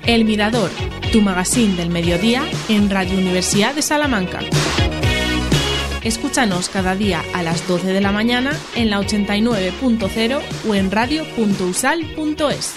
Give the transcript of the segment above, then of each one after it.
El Mirador, tu magazín del mediodía en Radio Universidad de Salamanca. Escúchanos cada día a las 12 de la mañana en la 89.0 o en radio.usal.es.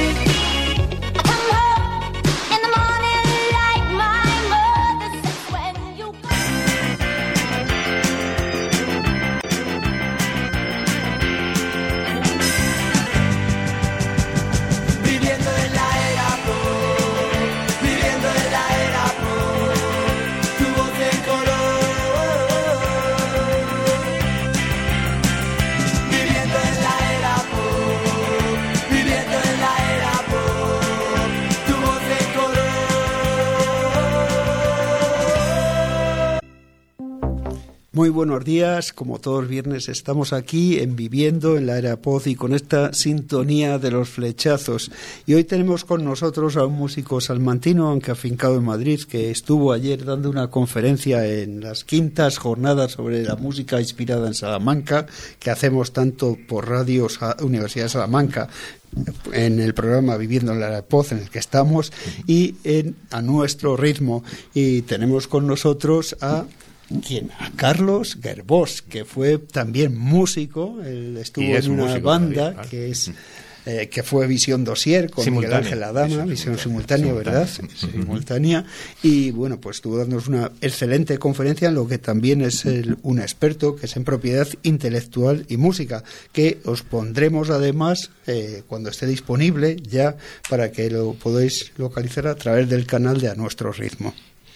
Muy buenos días, como todos los viernes estamos aquí en Viviendo en la Era Pop y con esta sintonía de los flechazos. Y hoy tenemos con nosotros a un músico salmantino, aunque afincado en Madrid, que estuvo ayer dando una conferencia en las 5ª jornadas sobre la música inspirada en Salamanca, que hacemos tanto por Radio Universidad de Salamanca, en el programa Viviendo en la Era Pop, en el que estamos, y a nuestro ritmo. Y tenemos con nosotros a Carlos Gerbós, que fue también músico. Él estuvo en una banda todavía, que es que fue Visión Dossier con Miguel Ángel Adama, visión simultánea, ¿verdad? Simultánea. Y bueno, pues estuvo dándonos una excelente conferencia en lo que también es un experto, que es en propiedad intelectual y música, que os pondremos además cuando esté disponible ya para que lo podáis localizar a través del canal de A Nuestro Ritmo.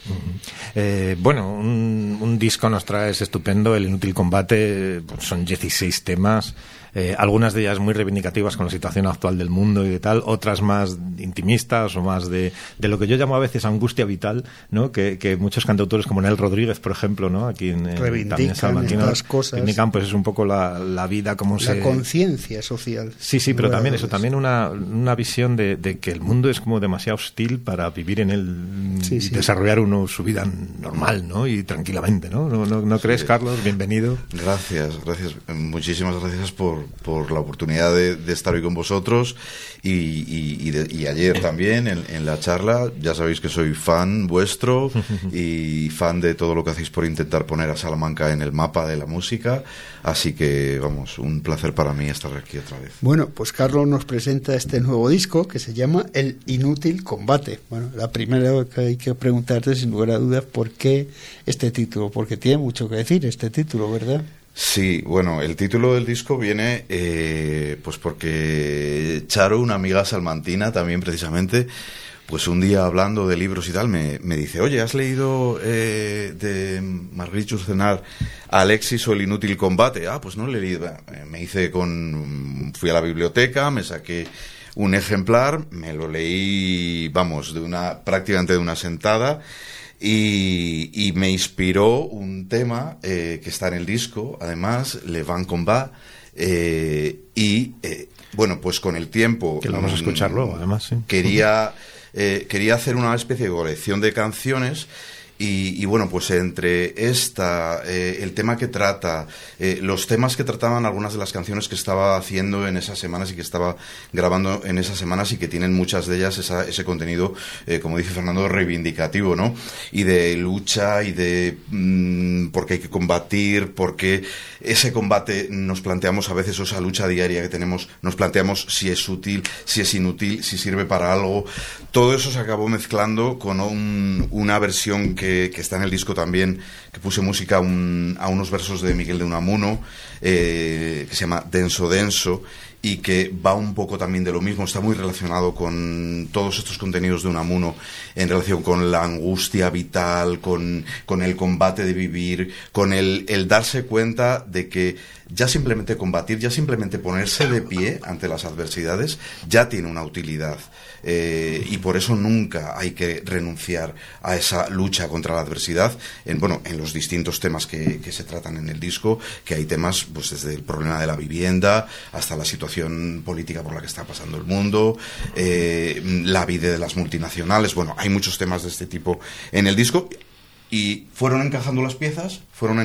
Bueno, un disco nos trae estupendo, El Inútil Combate. Son 16 temas, algunas de ellas muy reivindicativas con la situación actual del mundo y de tal, otras más intimistas o más de lo que yo llamo a veces angustia vital, ¿no? Que muchos cantautores como Nel Rodríguez, por ejemplo, ¿no? Aquí reivindican también estas cosas. Reivindican, pues es un poco la vida como la conciencia social. Sí, pero también eso, también una visión de que el mundo es como demasiado hostil para vivir en él y desarrollar su vida normal, ¿no? Y tranquilamente, ¿no? ¿No crees, Carlos? Bienvenido. Gracias. Muchísimas gracias por la oportunidad de estar hoy con vosotros y ayer también en la charla. Ya sabéis que soy fan vuestro y fan de todo lo que hacéis por intentar poner a Salamanca en el mapa de la música. Así que, vamos, un placer para mí estar aquí otra vez. Bueno, pues Carlos nos presenta este nuevo disco que se llama El Inútil Combate. Bueno, la primera que hay que preguntarte, sin lugar a dudas, ¿por qué este título? Porque tiene mucho que decir este título, ¿verdad? Sí, bueno, el título del disco viene pues porque Charo, una amiga salmantina también precisamente, pues un día hablando de libros y tal me dice: oye, ¿has leído de Marguerite Yourcenar Alexis o El Inútil Combate? Pues no le he leído. Fui a la biblioteca, me saqué un ejemplar, me lo leí, vamos, prácticamente de una sentada. Y me inspiró un tema que está en el disco, además, Le Van Combat, bueno, pues con el tiempo... Que lo vamos a escuchar luego, además, sí. Quería hacer una especie de colección de canciones y bueno, pues entre el tema que trata, los temas que trataban algunas de las canciones que estaba haciendo en esas semanas y que estaba grabando en esas semanas y que tienen muchas de ellas ese contenido, como dice Fernando, reivindicativo, ¿no? Y de lucha y de porque hay que combatir, porque ese combate nos planteamos a veces, o esa lucha diaria que tenemos, nos planteamos si es útil, si es inútil, si sirve para algo. Todo eso se acabó mezclando con una versión que está en el disco también, que puse música a unos versos de Miguel de Unamuno, que se llama Denso Denso, y que va un poco también de lo mismo, está muy relacionado con todos estos contenidos de Unamuno en relación con la angustia vital, con el combate de vivir, con el darse cuenta de que ya simplemente combatir, ya simplemente ponerse de pie ante las adversidades, ya tiene una utilidad. Y por eso nunca hay que renunciar a esa lucha contra la adversidad en los distintos temas que se tratan en el disco, que hay temas pues desde el problema de la vivienda hasta la situación política por la que está pasando el mundo, la vida de las multinacionales. Bueno, hay muchos temas de este tipo en el disco. y fueron encajando las piezas,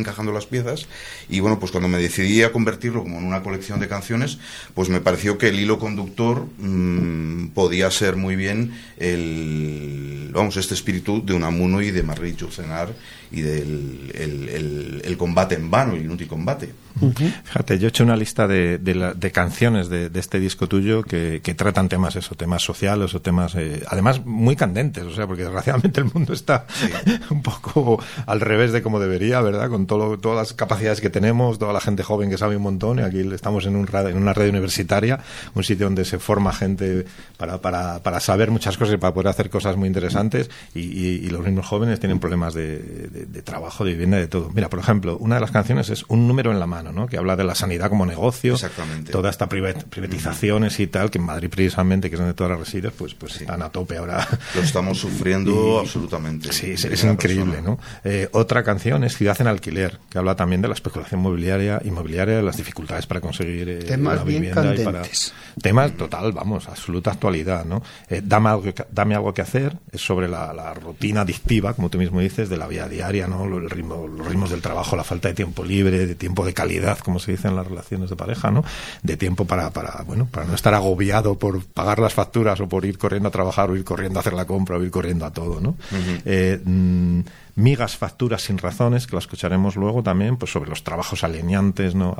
y bueno, pues cuando me decidí a convertirlo como en una colección de canciones, pues me pareció que el hilo conductor podía ser muy bien este espíritu de Unamuno y de Marie Yourcenar y del el combate en vano, el inútil combate. Fíjate, yo he hecho una lista de canciones de este disco tuyo que tratan temas sociales o temas, además, muy candentes, o sea, porque desgraciadamente el mundo está un poco al revés de como debería, ¿verdad? Con todas las capacidades que tenemos, toda la gente joven que sabe un montón, y aquí estamos en una red universitaria, un sitio donde se forma gente para saber muchas cosas y para poder hacer cosas muy interesantes, y los mismos jóvenes tienen problemas de trabajo, de vivienda, de todo. Mira, por ejemplo, una de las canciones es Un número en la mano, ¿no? Que habla de la sanidad como negocio, toda esta privatizaciones y tal, que en Madrid precisamente, que es donde tú ahora resides, pues están a tope ahora. Lo estamos sufriendo absolutamente. Sí, es increíble, ¿no? Otra canción es Ciudad en alquiler, que habla también de la especulación inmobiliaria, de las dificultades para conseguir temas una bien vivienda candentes. Temas total, absoluta actualidad, ¿no? Dame algo que hacer, es sobre la rutina adictiva, como tú mismo dices, de la vida diaria, ¿no? Los ritmos del trabajo, la falta de tiempo libre, de tiempo de calidad, como se dice en las relaciones de pareja, ¿no? De tiempo para no estar agobiado por pagar las facturas o por ir corriendo a trabajar o ir corriendo a hacer la compra o ir corriendo a todo, ¿no? Migas, facturas sin razones, que la escucharemos luego también, pues sobre los trabajos alienantes, ¿no?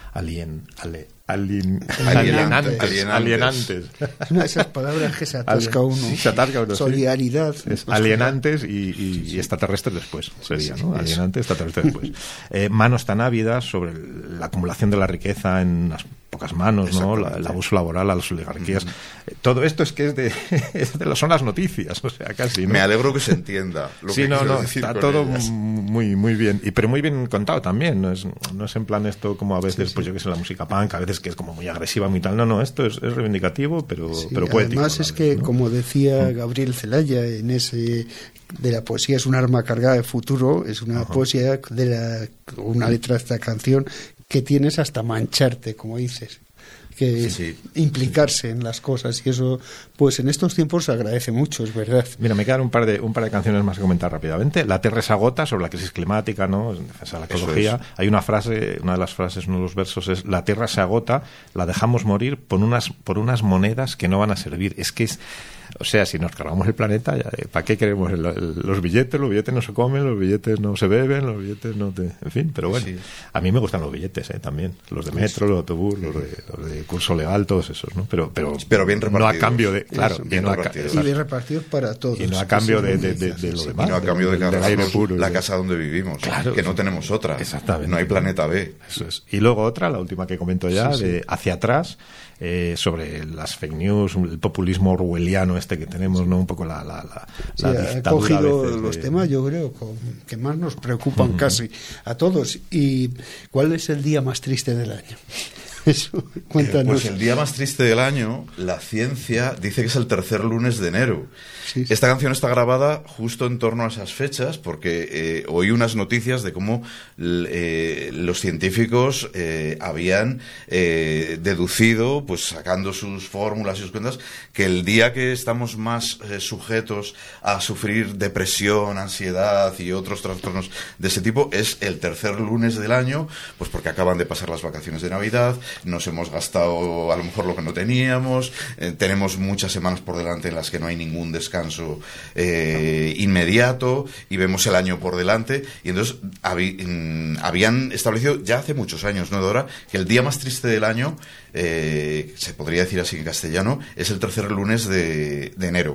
Alienantes. Es una de esas palabras que se atasca uno. Sí, se atasca uno. Solidaridad. Es alienantes y extraterrestres después, sería, ¿no? Alienantes, extraterrestres después. Manos tan ávidas, sobre la acumulación de la riqueza en unas pocas manos, ¿no? El abuso laboral a las oligarquías. Todo esto son las noticias, o sea, casi, ¿no? Me alegro que se entienda lo que quiero decir. Está todo muy, muy bien, pero muy bien contado también, no es en plan esto como a veces, pues yo que sé, la música punk, a veces que es como muy agresiva, muy tal, no, esto es reivindicativo, pero poético. Además es que, ¿no? Como decía Gabriel Celaya, en ese de la poesía es un arma cargada de futuro, es una poesía una letra de esta canción que tienes hasta mancharte, como dices, que implicarse en las cosas, y eso pues en estos tiempos se agradece mucho, es verdad. Mira, me quedan un par de canciones más que comentar rápidamente. La Tierra se agota, sobre la crisis climática, ¿no? En defensa de la ecología. Hay una frase, una de las frases, uno de los versos es: la Tierra se agota, la dejamos morir por unas monedas que no van a servir. Es que o sea, si nos cargamos el planeta, ¿para qué queremos los billetes? Los billetes no se comen, los billetes no se beben, los billetes no te... En fin, pero bueno, a mí me gustan los billetes, también. Los de metro, los de autobús, los de curso legal, todos esos, ¿no? Pero bien repartidos. No a cambio de... Claro, bien repartidos. Y bien repartidos para todos. Y no a cambio de lo demás. Y no a cambio de del aire puro. La casa donde vivimos, claro, que no tenemos otra. Exactamente. No hay planeta B. Eso es. Y luego otra, la última que comento ya, de Hacia atrás, sobre las fake news, el populismo orwelliano que tenemos, ¿no? Un poco la dictadura. Ha cogido los temas, yo creo, que más nos preocupan casi a todos. ¿Y cuál es el día más triste del año? Eso, cuéntanos. Pues el día más triste del año, la ciencia dice que es el tercer lunes de enero. Sí. Esta canción está grabada justo en torno a esas fechas, porque oí unas noticias de cómo los científicos habían deducido, pues sacando sus fórmulas y sus cuentas, que el día que estamos más sujetos a sufrir depresión, ansiedad y otros trastornos de ese tipo es el tercer lunes del año, pues porque acaban de pasar las vacaciones de Navidad, nos hemos gastado a lo mejor lo que no teníamos, tenemos muchas semanas por delante en las que no hay ningún descanso inmediato y vemos el año por delante, y entonces habían establecido ya hace muchos años, ¿no, Dora?, que el día más triste del año, se podría decir así en castellano, es el tercer lunes de enero.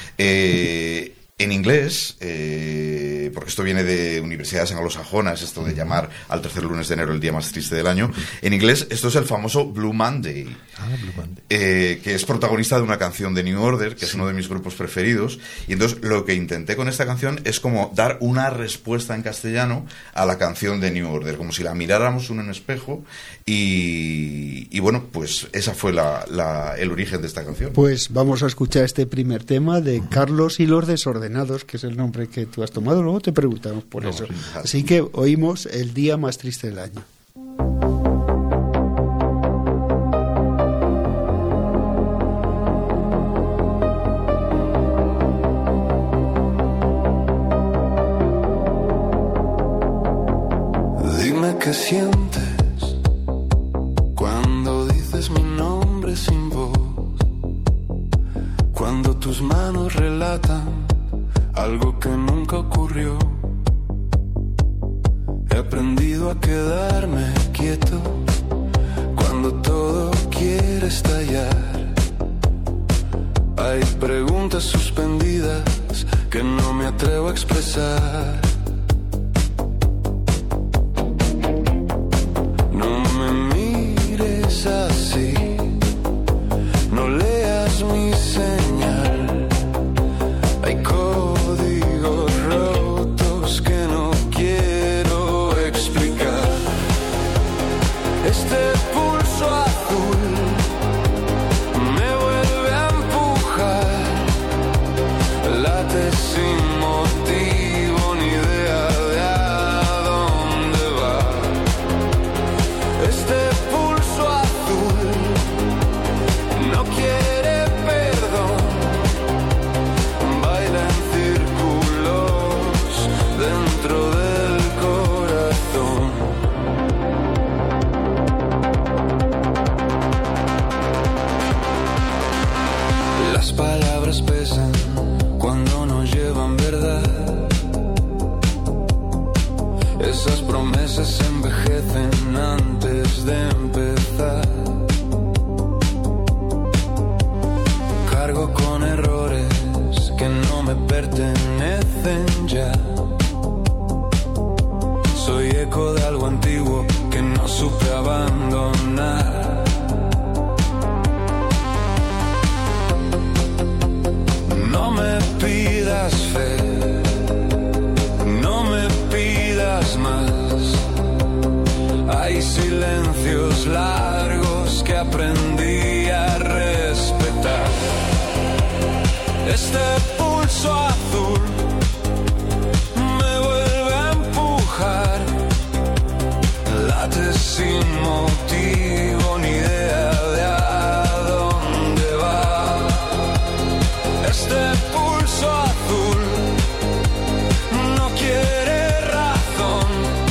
En inglés, porque esto viene de universidades anglosajonas, esto de llamar al tercer lunes de enero el día más triste del año, en inglés esto es el famoso Blue Monday, que es protagonista de una canción de New Order, que es uno de mis grupos preferidos, y entonces lo que intenté con esta canción es como dar una respuesta en castellano a la canción de New Order, como si la miráramos uno en un espejo, y bueno, pues esa fue el origen de esta canción. Pues vamos a escuchar este primer tema de Carlos y los Desordenados, que es el nombre que tú has tomado, luego te preguntamos por eso. Así que oímos el día más triste del año. que sientes cuando dices mi nombre sin voz, cuando tus manos relatan algo que nunca ocurrió. He aprendido a quedarme quieto cuando todo quiere estallar. Hay preguntas suspendidas que no me atrevo a expresar. No me mires así, no leas mi señal. Hay códigos rotos que no quiero explicar. Este pulso azul me vuelve a empujar. Late sin motivo ni idea de a dónde va. Este pulso azul no quiere perdón. Baila en círculos dentro del corazón. Las palabras pesan cuando no llevan verdad. Esas promesas envejecen antes de empezar. Cargo con errores que no me pertenecen ya. Soy eco de algo antiguo que no supe abandonar. No me pidas fe, no me pidas más. Hay silencios largos que aprendí a respetar. Este pulso azul me vuelve a empujar. Late sin motivo ni idea de a dónde va. Este pulso azul no quiere razón,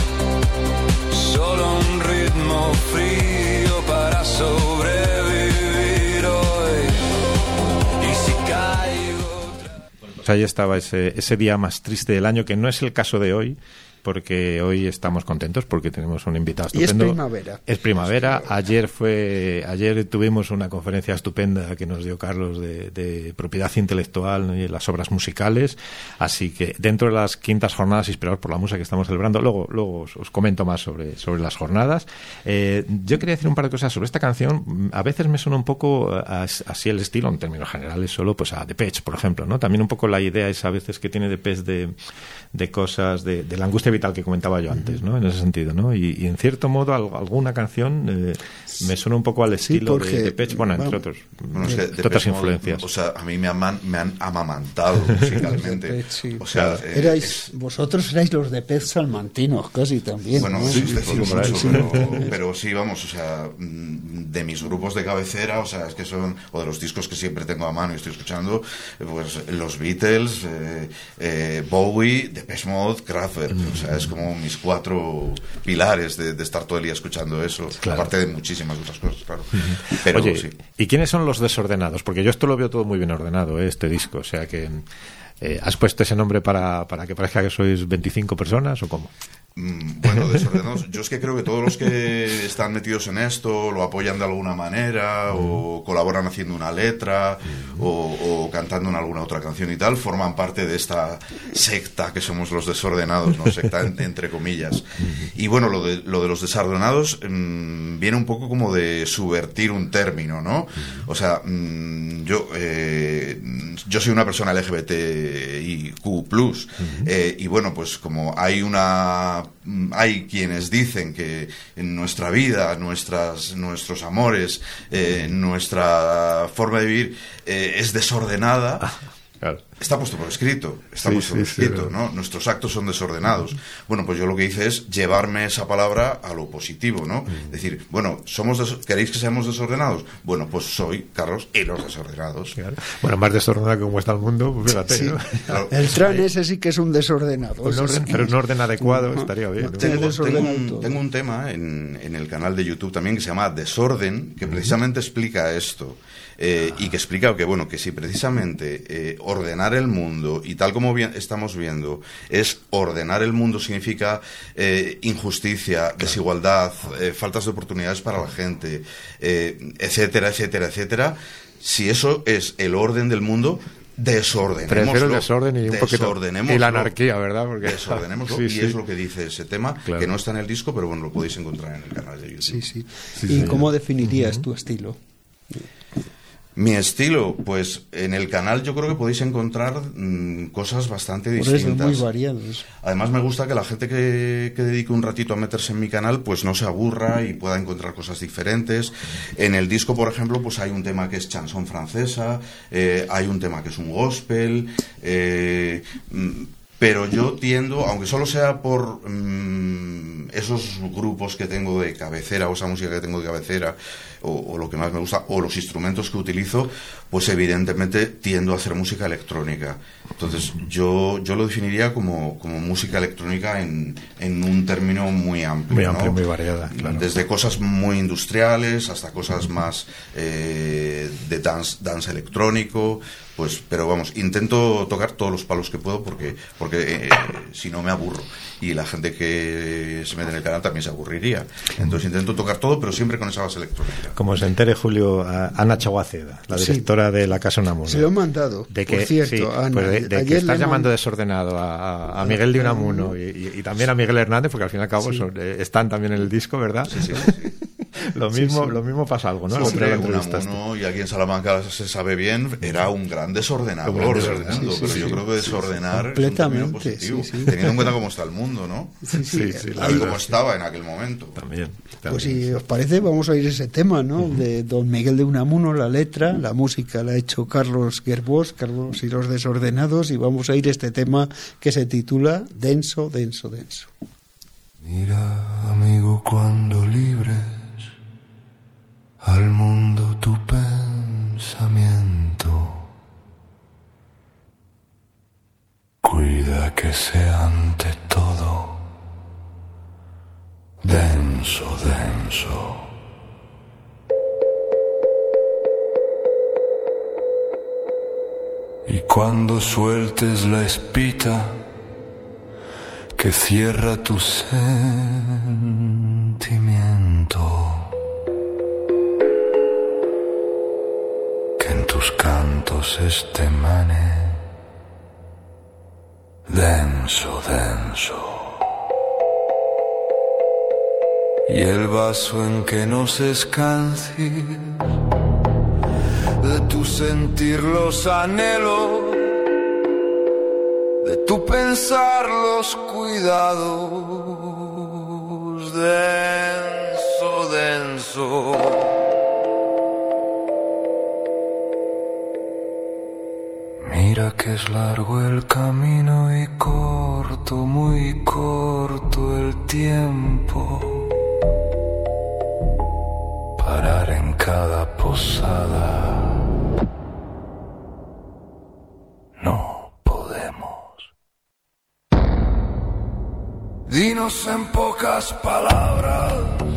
solo un ritmo frío para sobrevivir hoy. Y si caigo... Pues ahí estaba ese día más triste del año, que no es el caso de hoy, porque hoy estamos contentos porque tenemos un invitado estupendo. Y es primavera. Es primavera. Ayer tuvimos una conferencia estupenda que nos dio Carlos de propiedad intelectual, ¿no?, y las obras musicales. Así que dentro de las quintas jornadas inspiradas por la música que estamos celebrando, luego os comento más sobre las jornadas. Yo quería decir un par de cosas sobre esta canción. A veces me suena un poco así el estilo, en términos generales, solo pues a Depeche, por ejemplo, ¿no? También un poco la idea es a veces que tiene Depeche de cosas, de la angustia vital que comentaba yo antes, ¿no? En ese sentido, ¿no? Y en cierto modo alguna canción me suena un poco al estilo de Depeche, bueno, entre otros, entre otras influencias. O sea, a mí me han amamantado musicalmente. Sí. O sea, vosotros erais los Depeche salmantinos casi también. Bueno, ¿no? pero sí, vamos, o sea, de mis grupos de cabecera, o sea, es que son, o de los discos que siempre tengo a mano y estoy escuchando, pues los Beatles, Bowie, Depeche Mode, Kraftwerk. O sea, es como mis 4 pilares de estar todo el día escuchando eso, claro. Aparte de muchísimas otras cosas, claro. Pero, oye, sí. ¿Y quiénes son los desordenados? Porque yo esto lo veo todo muy bien ordenado, este disco, o sea que... ¿Has puesto ese nombre para que parezca que sois 25 personas o cómo? Bueno, desordenados. Yo es que creo que todos los que están metidos en esto lo apoyan de alguna manera o colaboran haciendo una letra o cantando en alguna otra canción y tal, forman parte de esta secta que somos los desordenados, ¿no? Secta entre comillas. Y bueno, lo de los desordenados viene un poco como de subvertir un término, ¿no? O sea, yo soy una persona LGBTIQ+, y bueno, pues como hay quienes dicen que en nuestra vida, nuestros amores, nuestra forma de vivir es desordenada. Claro. Está puesto por escrito, ¿no? Nuestros actos son desordenados. Bueno, pues yo lo que hice es llevarme esa palabra a lo positivo, ¿no? Decir, bueno, ¿queréis que seamos desordenados? Bueno, pues soy Carlos y los desordenados. Claro. Bueno, más desordenado que como está el mundo, pues fíjate, sí. ¿no? Claro. El Tran ese sí que es un desordenado. Pero un orden adecuado estaría bien. ¿no? Tengo un tema en el canal de YouTube también que se llama Desorden, que precisamente explica esto. Y que explica que si precisamente ordenar el mundo, y tal como estamos viendo, es ordenar el mundo significa injusticia, desigualdad, faltas de oportunidades para la gente, etcétera, etcétera, etcétera. Si eso es el orden del mundo, desordenémoslo. Prefiero el desorden y un poquito y la anarquía, ¿verdad? Porque desordenémoslo, y es lo que dice ese tema, claro, que no está en el disco, pero bueno, lo podéis encontrar en el canal de YouTube. Sí. ¿Y cómo definirías tu estilo? Mi estilo, pues en el canal yo creo que podéis encontrar cosas bastante distintas. Muy variados. Además me gusta que la gente que dedique un ratito a meterse en mi canal pues no se aburra y pueda encontrar cosas diferentes. En el disco, por ejemplo, pues hay un tema que es chanson francesa, hay un tema que es un gospel, pero yo tiendo, aunque solo sea por esos grupos que tengo de cabecera o esa música que tengo de cabecera, o lo que más me gusta, o los instrumentos que utilizo, pues evidentemente tiendo a hacer música electrónica. Entonces yo lo definiría como música electrónica en un término muy amplio. Muy amplio, ¿no? muy variada, claro. Desde cosas muy industriales hasta cosas más de dance electrónico, pues, pero vamos, intento tocar todos los palos que puedo porque si no me aburro. Y la gente que se mete en el canal también se aburriría. Entonces intento tocar todo, pero siempre con esa base electrónica. Como se entere, Julio, Ana Chaguaceda, la directora de la Casa Unamuno. Se lo he mandado, de que, por cierto, sí, Ana. Pues de que estás llamando desordenado a Miguel de Unamuno y también a Miguel Hernández, porque al fin y al cabo están también en el disco, ¿verdad? Sí. Lo mismo pasa algo, ¿no? Hombre, Unamuno, y aquí en Salamanca se sabe bien, era un gran desordenador, pero yo creo que desordenar completamente, es un término positivo, teniendo en cuenta cómo está el mundo, ¿no? Sí, como estaba en aquel momento. También. Pues si os parece, vamos a oír ese tema, ¿no? De don Miguel de Unamuno, la letra, la música la ha hecho Carlos Gerbós, Carlos y los desordenados, y vamos a oír este tema que se titula Denso, denso, denso. Mira, amigo, cuando libres al mundo tu pensamiento, cuida que sea ante todo denso, denso. Y cuando sueltes la espita que cierra tu sentimiento, que en tus cantos emane denso, denso. Y el vaso en que nos escancies de tu sentir los anhelos, de tu pensar los cuidados, denso, denso. Mira que es largo el camino y corto, muy corto el tiempo. Parar en cada posada no podemos. Dinos en pocas palabras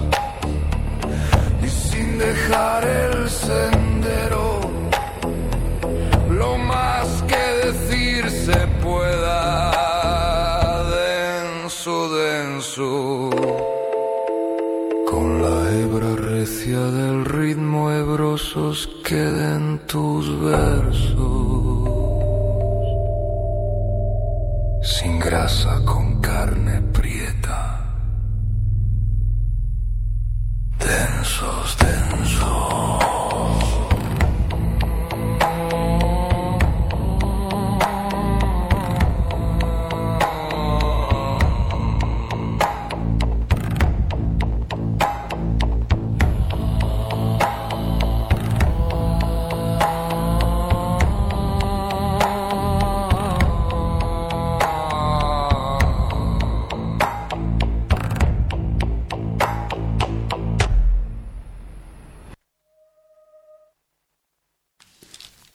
y sin dejar el sendero lo más que decir se pueda. Denso, denso. Con la hebra recia del ritmo hebrosos queden tus versos. Sin grasa, con carne prieta. Densos, densos.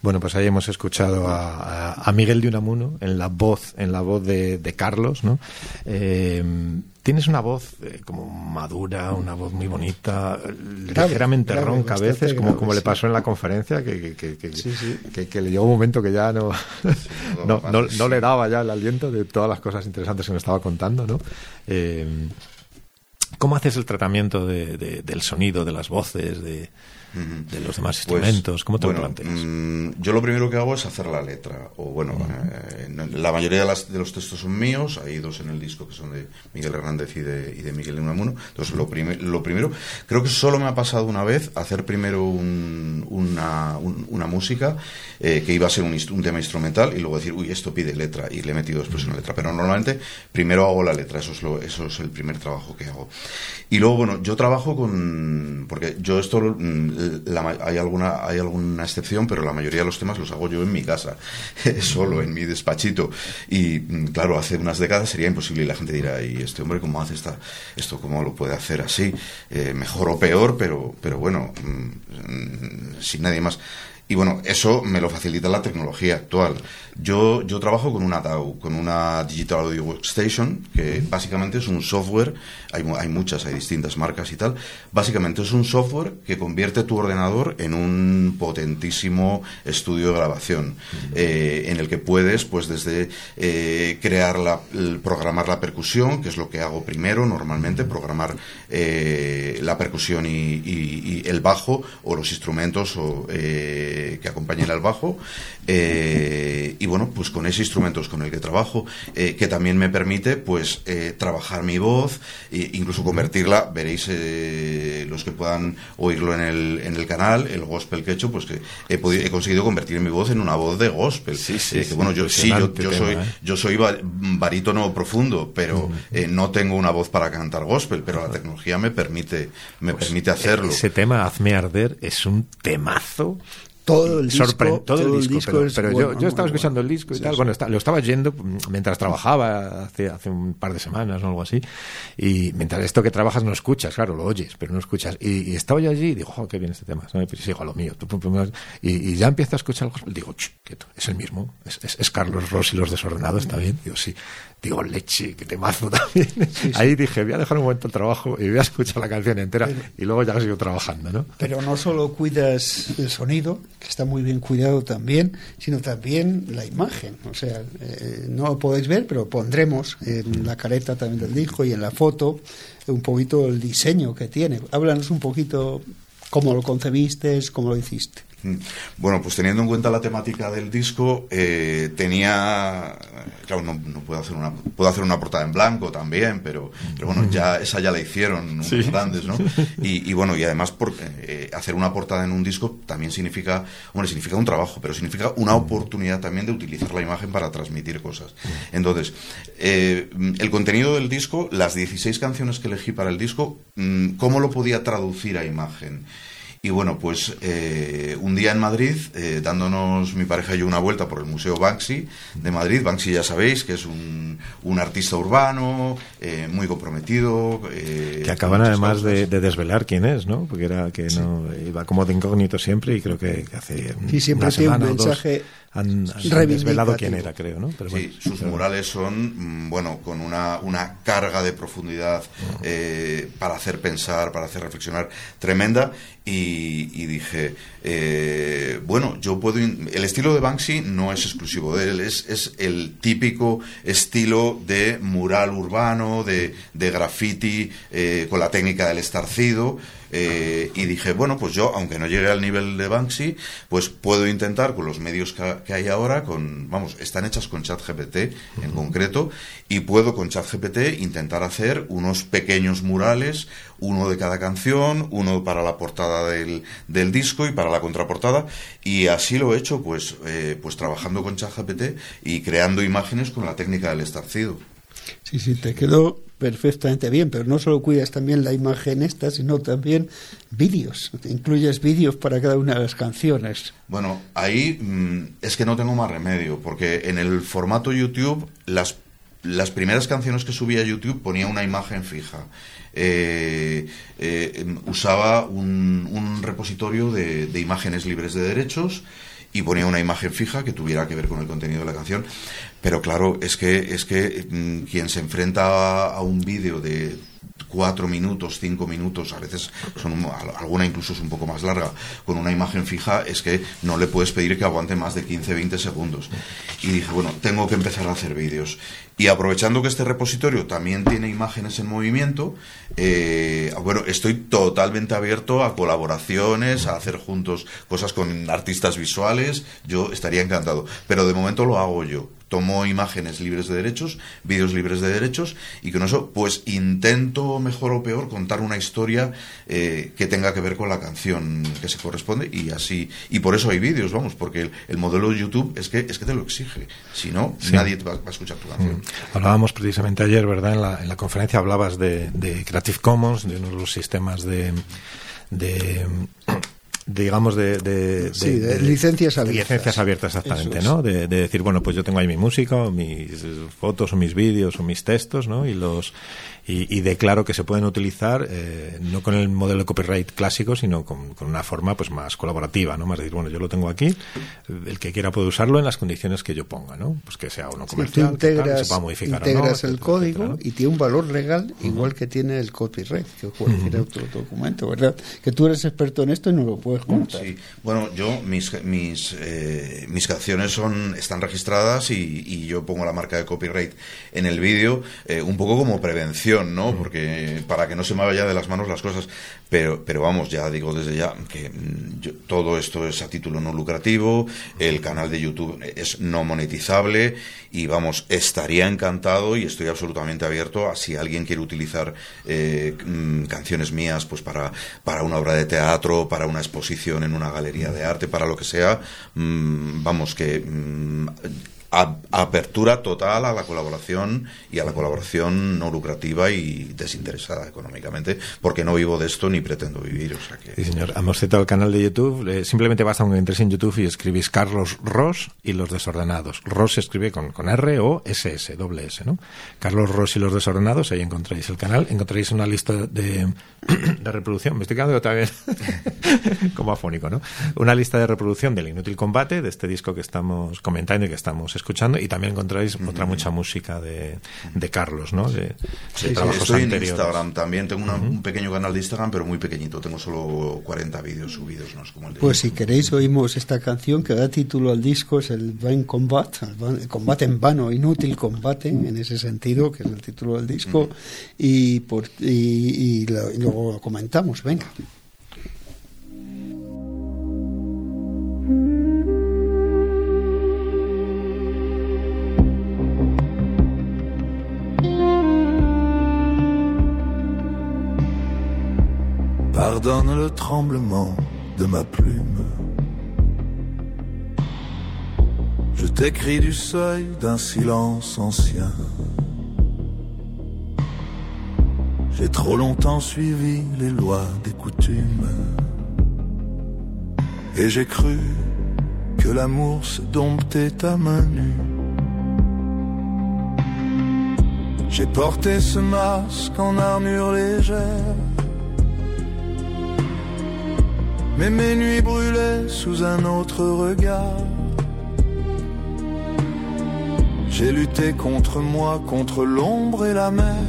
Bueno, pues ahí hemos escuchado a Miguel de Unamuno en la voz de Carlos, ¿no? Tienes una voz como madura, una voz muy bonita, ligeramente ronca a veces, como le pasó en la conferencia, que le llegó un momento que ya no le daba ya el aliento de todas las cosas interesantes que nos estaba contando, ¿no? ¿Cómo haces el tratamiento del sonido, de las voces, de los demás instrumentos? ¿Cómo te lo planteas? Yo lo primero que hago es hacer la letra. O bueno, la mayoría de los textos son míos. Hay 2 en el disco que son de Miguel Hernández y de Miguel de Unamuno. Entonces lo primero, creo que solo me ha pasado una vez hacer primero una música que iba a ser un tema instrumental y luego decir, uy, esto pide letra, y le he metido después una letra. Pero normalmente primero hago la letra. Eso es el primer trabajo que hago. Y luego, bueno, yo trabajo porque yo esto hay alguna excepción, pero la mayoría de los temas los hago yo en mi casa, solo en mi despachito. Y claro, hace unas décadas sería imposible, y la gente dirá, ¿y este hombre cómo hace esto cómo lo puede hacer así? Mejor o peor, pero bueno, sin nadie más. Y bueno, eso me lo facilita la tecnología actual. Yo trabajo con una DAW, con una Digital Audio Workstation, que básicamente es un software, hay distintas marcas y tal. Básicamente es un software que convierte tu ordenador en un potentísimo estudio de grabación, en el que puedes, pues desde programar la percusión, que es lo que hago primero normalmente, programar la percusión y el bajo, o los instrumentos que acompañen al bajo, y bueno, pues con ese instrumento es con el que trabajo, que también me permite pues trabajar mi voz, incluso convertirla. Veréis los que puedan oírlo en el canal, el gospel que he hecho, pues que he conseguido convertir mi voz en una voz de gospel. Que bueno, yo soy barítono profundo, pero no tengo una voz para cantar gospel, pero la tecnología me permite hacerlo. Ese tema, Hazme Arder, es un temazo. Todo el disco, pero bueno, yo estaba escuchando el disco y tal. Bueno, lo estaba oyendo mientras trabajaba hace un par de semanas o algo así. Y mientras esto que trabajas no escuchas, claro, lo oyes, pero no escuchas. Y estaba yo allí y digo, qué bien este tema. Pues sigo a lo mío. Y ya empiezo a escuchar algo. Digo, quieto, es el mismo. Es Carlos Ross y los Desordenados, está bien. Digo, sí. Digo, leche, qué temazo también. Ahí dije, voy a dejar un momento el trabajo y voy a escuchar la canción entera, y luego ya sigo trabajando, ¿no? Pero no solo cuidas el sonido, que está muy bien cuidado también, sino también la imagen. O sea, no lo podéis ver, pero pondremos en la careta también del disco y en la foto un poquito el diseño que tiene. Háblanos un poquito cómo lo concebiste, cómo lo hiciste. Bueno, pues teniendo en cuenta la temática del disco, claro, no puedo hacer una portada en blanco también, pero bueno, esa ya la hicieron unos grandes, ¿no? Y bueno, y además hacer una portada en un disco también significa un trabajo, pero significa una oportunidad también de utilizar la imagen para transmitir cosas. Entonces, el contenido del disco, las 16 canciones que elegí para el disco, ¿cómo lo podía traducir a imagen? Y bueno, pues un día en Madrid, dándonos mi pareja y yo una vuelta por el Museo Banksy de Madrid. Banksy, ya sabéis, que es un artista urbano, muy comprometido. Que acaban además de desvelar quién es, ¿no? Porque no iba como de incógnito siempre, y creo que hace siempre una semana un mensaje han desvelado quién era, creo, ¿no? Pero sí, sus murales son, bueno, con una carga de profundidad para hacer pensar, para hacer reflexionar tremenda. Y dije, bueno, yo puedo... El estilo de Banksy no es exclusivo de él, es el típico estilo de mural urbano, de graffiti, con la técnica del estarcido. Y dije, bueno, pues yo, aunque no llegue al nivel de Banksy, pues puedo intentar con los medios que hay ahora, están hechas con ChatGPT en concreto, y puedo con ChatGPT intentar hacer unos pequeños murales, uno de cada canción, uno para la portada del disco y para la contraportada, y así lo he hecho, pues trabajando con ChatGPT y creando imágenes con la técnica del estarcido. Sí, te quedó perfectamente bien, pero no solo cuidas también la imagen esta, sino también vídeos. Incluyes vídeos para cada una de las canciones. Bueno, ahí es que no tengo más remedio, porque en el formato YouTube, las primeras canciones que subí a YouTube ponía una imagen fija. Usaba un repositorio de imágenes libres de derechos, y ponía una imagen fija que tuviera que ver con el contenido de la canción. Pero claro, es que quien se enfrenta a un vídeo de 4 minutos, 5 minutos, a veces alguna incluso es un poco más larga, con una imagen fija, es que no le puedes pedir que aguante más de 15-20 segundos. Y dije, bueno, tengo que empezar a hacer vídeos. Y aprovechando que este repositorio también tiene imágenes en movimiento, bueno, estoy totalmente abierto a colaboraciones, a hacer juntos cosas con artistas visuales. Yo estaría encantado, pero de momento lo hago yo. Tomo imágenes libres de derechos, vídeos libres de derechos, y con eso pues intento, mejor o peor, contar una historia que tenga que ver con la canción que se corresponde, y así. Y por eso hay vídeos, vamos, porque el modelo de YouTube es que te lo exige. Si no, sí, nadie va a escuchar tu canción. Hablábamos precisamente ayer, ¿verdad? En la conferencia hablabas de Creative Commons, de uno de los sistemas de licencias abiertas. Licencias abiertas, exactamente, ¿no? De decir, bueno, pues yo tengo ahí mi música, o mis fotos, o mis vídeos, o mis textos, ¿no? Y declaro que se pueden utilizar no con el modelo de copyright clásico, sino con una forma pues más colaborativa, ¿no? Más decir, bueno, yo lo tengo aquí, el que quiera puede usarlo en las condiciones que yo ponga, ¿no? Pues que sea uno comercial, sí, tú se pueda modificar integras o no, el código, etcétera, ¿no? Y tiene un valor legal igual que tiene el copyright, que cualquier otro documento, ¿verdad? Que tú eres experto en esto y no lo puedes contar. Sí, bueno, yo mis canciones están registradas y yo pongo la marca de copyright en el vídeo, un poco como prevención, ¿no? Porque para que no se me vaya de las manos las cosas, pero vamos, ya digo desde ya que todo esto es a título no lucrativo, el canal de YouTube es no monetizable, y vamos, estaría encantado y estoy absolutamente abierto a si alguien quiere utilizar canciones mías pues para una obra de teatro, para una exposición en una galería de arte, para lo que sea, vamos, que apertura total a la colaboración, y a la colaboración no lucrativa y desinteresada económicamente, porque no vivo de esto ni pretendo vivir, o sea que... Sí, señor. Hemos citado el canal de YouTube. Simplemente basta que entréis en YouTube y escribís Carlos Ros y los Desordenados. Ros se escribe con R o SS, doble S, ¿no? Carlos Ros y los Desordenados, ahí encontráis el canal. Encontraréis una lista de reproducción. Me estoy quedando otra vez como afónico, ¿no? Una lista de reproducción del Inútil Combate, de este disco que estamos comentando y que estamos escuchando, y también encontráis mucha música de Carlos, ¿no? De trabajos estoy anteriores. En Instagram también, tengo un pequeño canal de Instagram, pero muy pequeñito, tengo solo 40 vídeos subidos, no es como el de Pues si queréis oímos esta canción que da título al disco, es el Vain Combat, el combate en vano, inútil combate, en ese sentido, que es el título del disco, y luego lo comentamos, venga. Pardonne le tremblement de ma plume. Je t'écris du seuil d'un silence ancien. J'ai trop longtemps suivi les lois des coutumes, et j'ai cru que l'amour se domptait à main nue. J'ai porté ce masque en armure légère, mais mes nuits brûlaient sous un autre regard. J'ai lutté contre moi, contre l'ombre et la mer,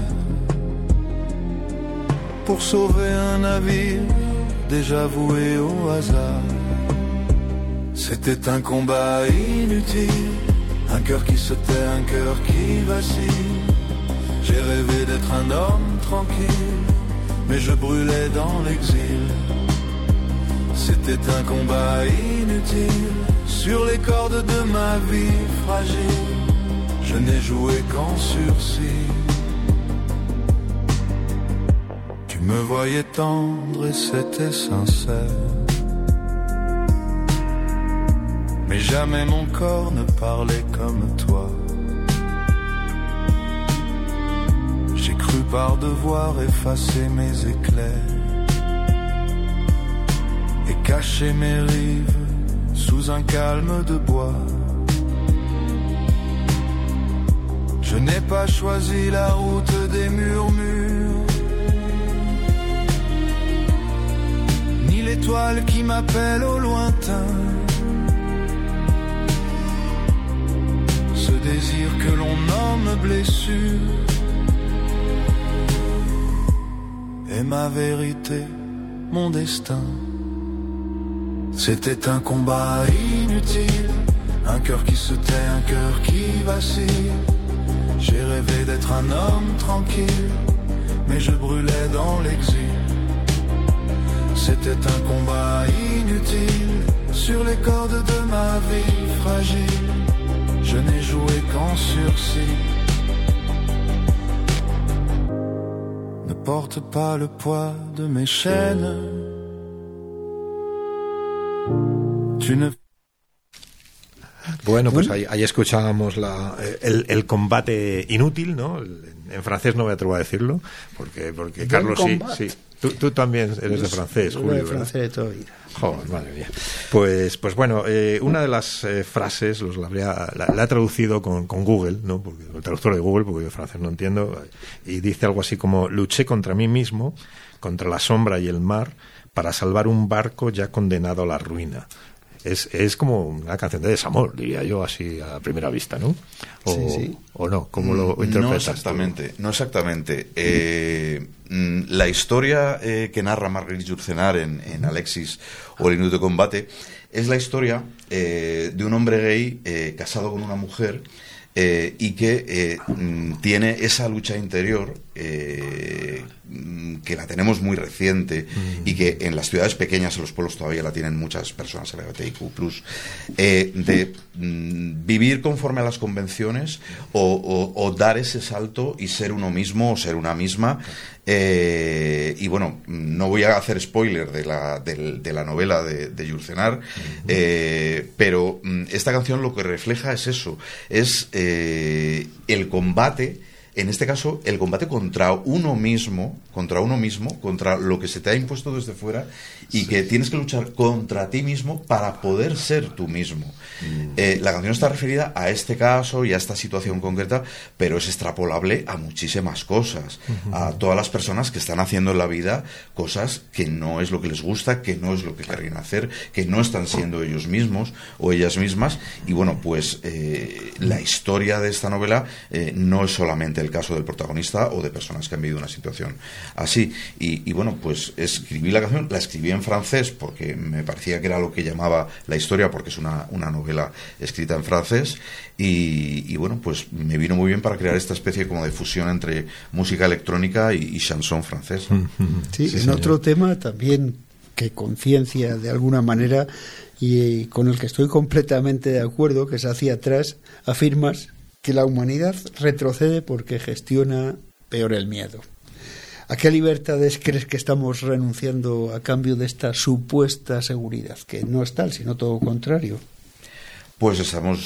pour sauver un navire déjà voué au hasard. C'était un combat inutile, un cœur qui se tait, un cœur qui vacille. J'ai rêvé d'être un homme tranquille, mais je brûlais dans l'exil. C'était un combat inutile, sur les cordes de ma vie fragile. Je n'ai joué qu'en sursis. Tu me voyais tendre et c'était sincère, mais jamais mon corps ne parlait comme toi. J'ai cru par devoir effacer mes éclairs et cacher mes rives sous un calme de bois. Je n'ai pas choisi la route des murmures, ni l'étoile qui m'appelle au lointain. désir que l'on nomme blessure. Et ma vérité, mon destin, c'était un combat inutile, un cœur qui se tait, un cœur qui vacille. J'ai rêvé d'être un homme tranquille, mais je brûlais dans l'exil. C'était un combat inutile, sur les cordes de ma vie fragile. Je n'ai joué qu'en sursis. Ne porte pas le poids de mes chaînes. Tu ne... Bueno, pues ahí escuchábamos el combate inútil, ¿no? En francés no me atrevo a decirlo, porque Carlos sí. Tú también eres de francés, Julio, de francés de toda vida. Joder, madre mía. Pues bueno, una de las frases la he traducido con Google, ¿no? Porque el traductor de Google, porque yo francés no entiendo, y dice algo así como: luché contra mí mismo, contra la sombra y el mar, para salvar un barco ya condenado a la ruina. Es como una canción de desamor, diría yo, así a primera vista, ¿no? Sí. ¿O no? ¿Cómo lo interpretas? No exactamente. La historia que narra Marguerite Yourcenar en Alexis o El Minuto de Combate es la historia de un hombre gay casado con una mujer y que tiene esa lucha interior que la tenemos muy reciente y que en las ciudades pequeñas, en los pueblos todavía la tienen muchas personas LGBTIQ+, de vivir conforme a las convenciones o dar ese salto y ser uno mismo o ser una misma. Y bueno, no voy a hacer spoiler de la novela de Yourcenar, pero esta canción lo que refleja es eso, es el combate. En este caso, el combate contra uno mismo, contra lo que se te ha impuesto desde fuera y que tienes que luchar contra ti mismo para poder ser tú mismo. La canción está referida a este caso y a esta situación concreta, pero es extrapolable a muchísimas cosas, a todas las personas que están haciendo en la vida cosas que no es lo que les gusta, que no es lo que querrían hacer, que no están siendo ellos mismos o ellas mismas. Y bueno, pues la historia de esta novela no es solamente el caso del protagonista o de personas que han vivido una situación así. Y bueno, pues escribí la canción, la escribí en francés porque me parecía que era lo que llamaba la historia, porque es una novela escrita en francés y bueno, pues me vino muy bien para crear esta especie como de fusión entre música electrónica y chanson francesa. Sí, en otro tema también que conciencia de alguna manera y con el que estoy completamente de acuerdo, que es hacia atrás, afirmas que la humanidad retrocede porque gestiona peor el miedo. ¿A qué libertades crees que estamos renunciando a cambio de esta supuesta seguridad? Que no es tal, sino todo lo contrario. Pues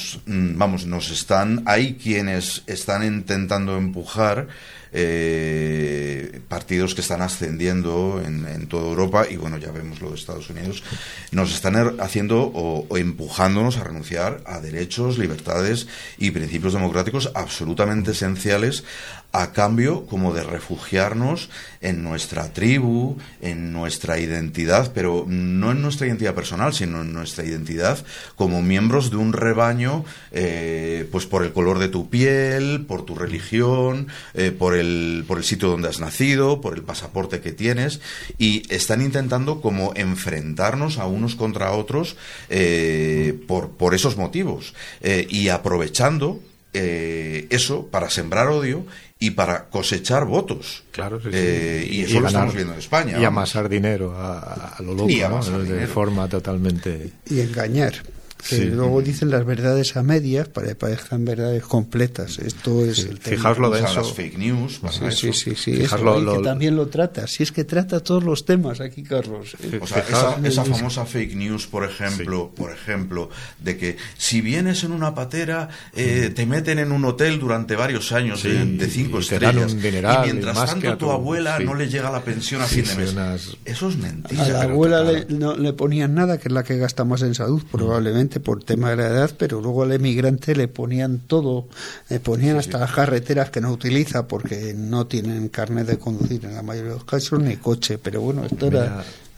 hay quienes están intentando empujar partidos que están ascendiendo en toda Europa, y bueno, ya vemos lo de Estados Unidos, nos están haciendo o empujándonos a renunciar a derechos, libertades y principios democráticos absolutamente esenciales, a cambio como de refugiarnos en nuestra tribu, en nuestra identidad, pero no en nuestra identidad personal, sino en nuestra identidad como miembros de un rebaño, pues por el color de tu piel, por tu religión, por el sitio donde has nacido, por el pasaporte que tienes, y están intentando como enfrentarnos a unos contra otros por esos motivos, y aprovechando eso para sembrar odio y para cosechar votos. Claro, sí. Y eso lo estamos viendo en España. Y amasar dinero a lo loco, ¿no? De forma totalmente... Y engañar. Que luego dicen las verdades a medias para que parezcan verdades completas. Esto es el tema. Fijaos lo denso. Las fake news. Sí. Fijaos que también lo trata. Si es que trata todos los temas aquí, Carlos. O sea, esa famosa fake news, por ejemplo, de que si vienes en una patera, te meten en un hotel durante varios años de 5 estrellas. Y mientras tanto tu abuela no le llega la pensión a fin de mes. Eso es mentira. A la abuela no le ponían nada, que es la que gasta más en salud, probablemente por tema de la edad, pero luego al emigrante le ponían todo, le ponían hasta las carreteras que no utiliza porque no tienen carnet de conducir en la mayoría de los casos, ni coche, pero bueno, esto era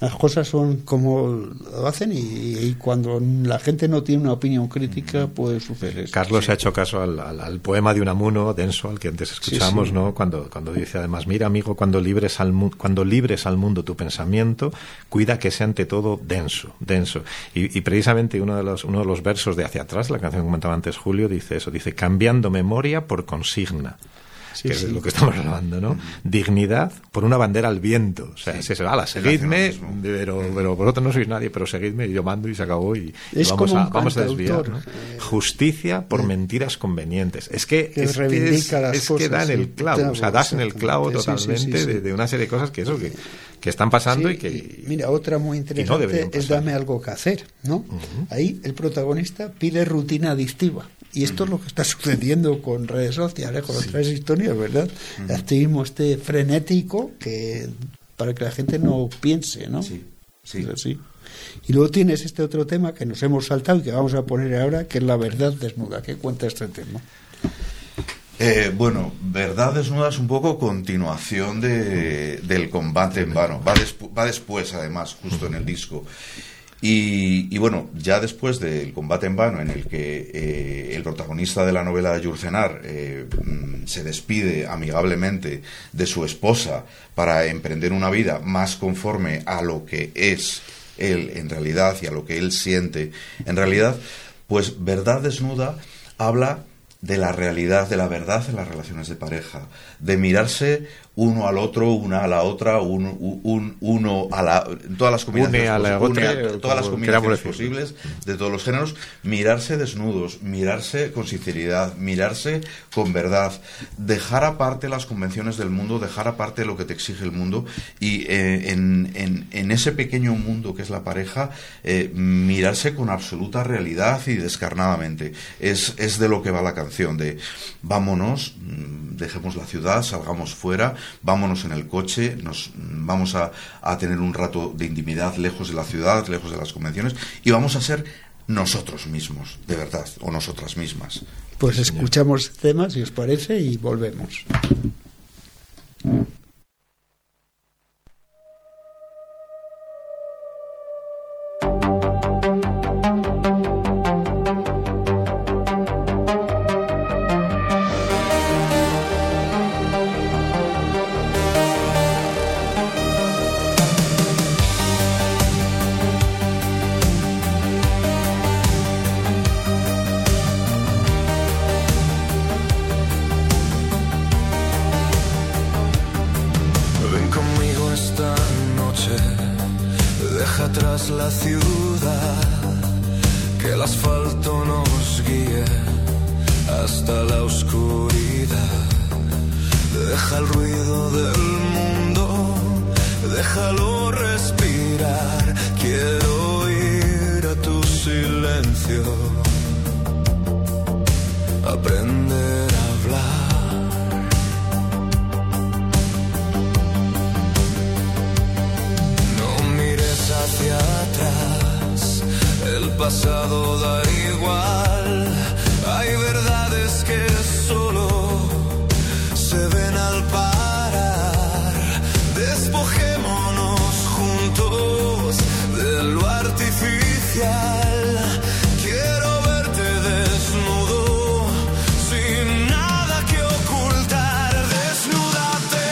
Las cosas son como lo hacen y cuando la gente no tiene una opinión crítica puede suceder. Carlos ha hecho caso al poema de Unamuno, denso, al que antes escuchamos, ¿no? Cuando dice además, mira amigo, cuando libres al mundo tu pensamiento, cuida que sea ante todo denso. Y precisamente uno de los versos de Hacia atrás, la canción que comentaba antes Julio, dice eso, dice, cambiando memoria por consigna. Que es lo que estamos hablando, ¿no? Dignidad por una bandera al viento. O sea, es eso, seguidme, pero vosotros no sois nadie, pero seguidme, y yo mando y se acabó y vamos a desviar, ¿no? Justicia por mentiras convenientes. Es que dan el clavo, o sea, das en el clavo totalmente de una serie de cosas que están pasando y que... Mira, otra muy interesante es Dame algo que hacer, ¿no? Ahí el protagonista pide rutina adictiva. Y esto es lo que está sucediendo con redes sociales, con otras historias, ¿verdad? El activismo frenético para que la gente no piense, ¿no? Sí. Es así. Y luego tienes este otro tema que nos hemos saltado y que vamos a poner ahora, que es la verdad desnuda. ¿Qué cuenta este tema? Verdad desnuda es un poco continuación del combate en vano. Va después, además, justo en el disco. Y bueno, ya después del combate en vano, en el que el protagonista de la novela de Yurcenar se despide amigablemente de su esposa para emprender una vida más conforme a lo que es él en realidad y a lo que él siente en realidad, pues Verdad desnuda habla de la realidad, de la verdad en las relaciones de pareja, de mirarse uno al otro, una a la otra, uno a la... todas las combinaciones posibles, de todos los géneros, mirarse desnudos, mirarse con sinceridad, mirarse con verdad, dejar aparte las convenciones del mundo, dejar aparte lo que te exige el mundo y en ese pequeño mundo que es la pareja, mirarse con absoluta realidad y descarnadamente. Es de lo que va la canción, de vámonos, dejemos la ciudad, salgamos fuera, vámonos en el coche, vamos a tener un rato de intimidad lejos de la ciudad, lejos de las convenciones, y vamos a ser nosotros mismos, de verdad, o nosotras mismas. Pues escuchamos este tema, si os parece, y volvemos. La ciudad, que el asfalto nos guíe hasta la oscuridad. Deja el ruido del mundo, déjalo respirar. Quiero ir a tu silencio, aprender a hablar. Hacia atrás, el pasado da igual. Hay verdades que solo se ven al parar. Despojémonos juntos de lo artificial. Quiero verte desnudo, sin nada que ocultar. Desnúdate.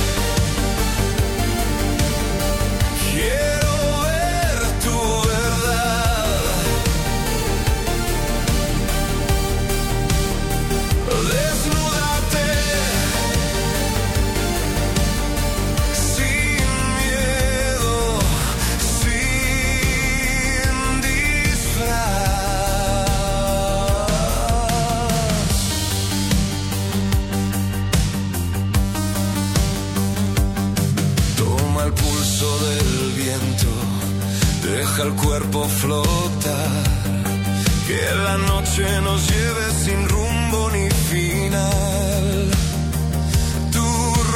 Deja el cuerpo flotar, que la noche nos lleve sin rumbo ni final. Tu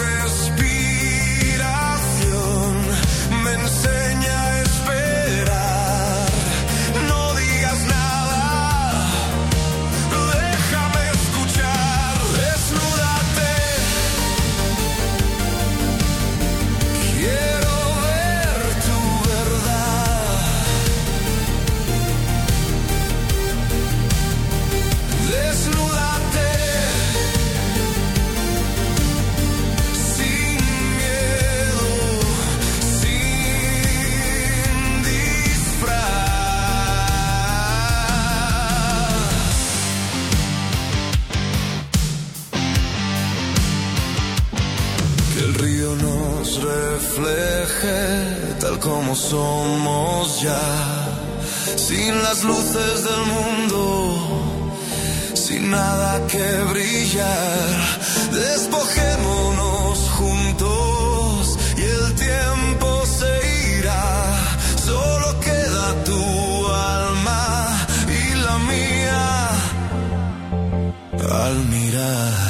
respiración me enseña a esperar. No digas nada, déjame escuchar. Desnúdate. Quiero ver tu río nos refleje tal como somos ya, sin las luces del mundo, sin nada que brillar. Despojémonos juntos y el tiempo se irá. Solo queda tu alma y la mía al mirar.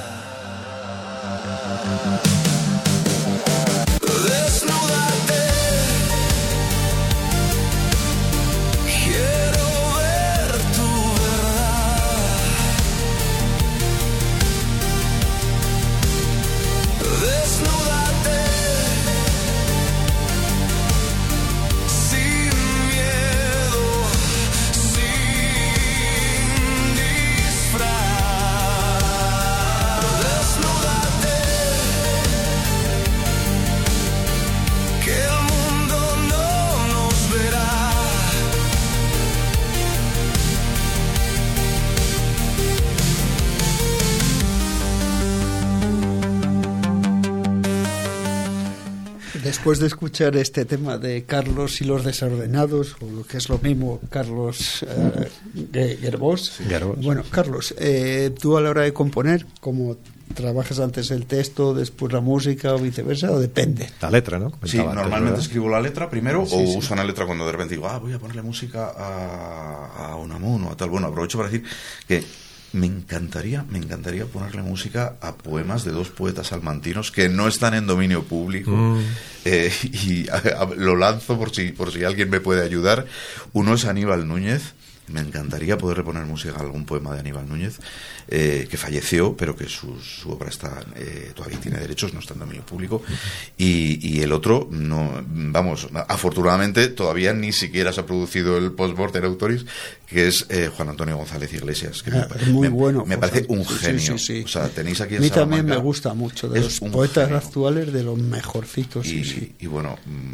Después de escuchar este tema de Carlos y los Desordenados, o lo que es lo mismo, Carlos Gerbós. Bueno, Carlos, tú a la hora de componer, ¿cómo trabajas antes el texto, después la música o viceversa, o depende? La letra, ¿no? Sí, normalmente escribo la letra primero, o uso una letra cuando de repente digo, voy a ponerle música a Unamuno, a tal. Bueno, aprovecho para decir que me encantaría ponerle música a poemas de dos poetas salmantinos que no están en dominio público, y lo lanzo por si alguien me puede ayudar. Uno es Aníbal Núñez. Me encantaría poderle poner música a algún poema de Aníbal Núñez, que falleció, pero que su obra está todavía tiene derechos, no está en dominio público. Y el otro, no, vamos, afortunadamente todavía ni siquiera se ha producido el post-mortem autoris, que es Juan Antonio González Iglesias, que muy bueno. Me parece un genio. Sí. O sea, tenéis aquí en a mí Salamanca, también me gusta mucho, de los poetas actuales, de los mejorcitos. Y bueno,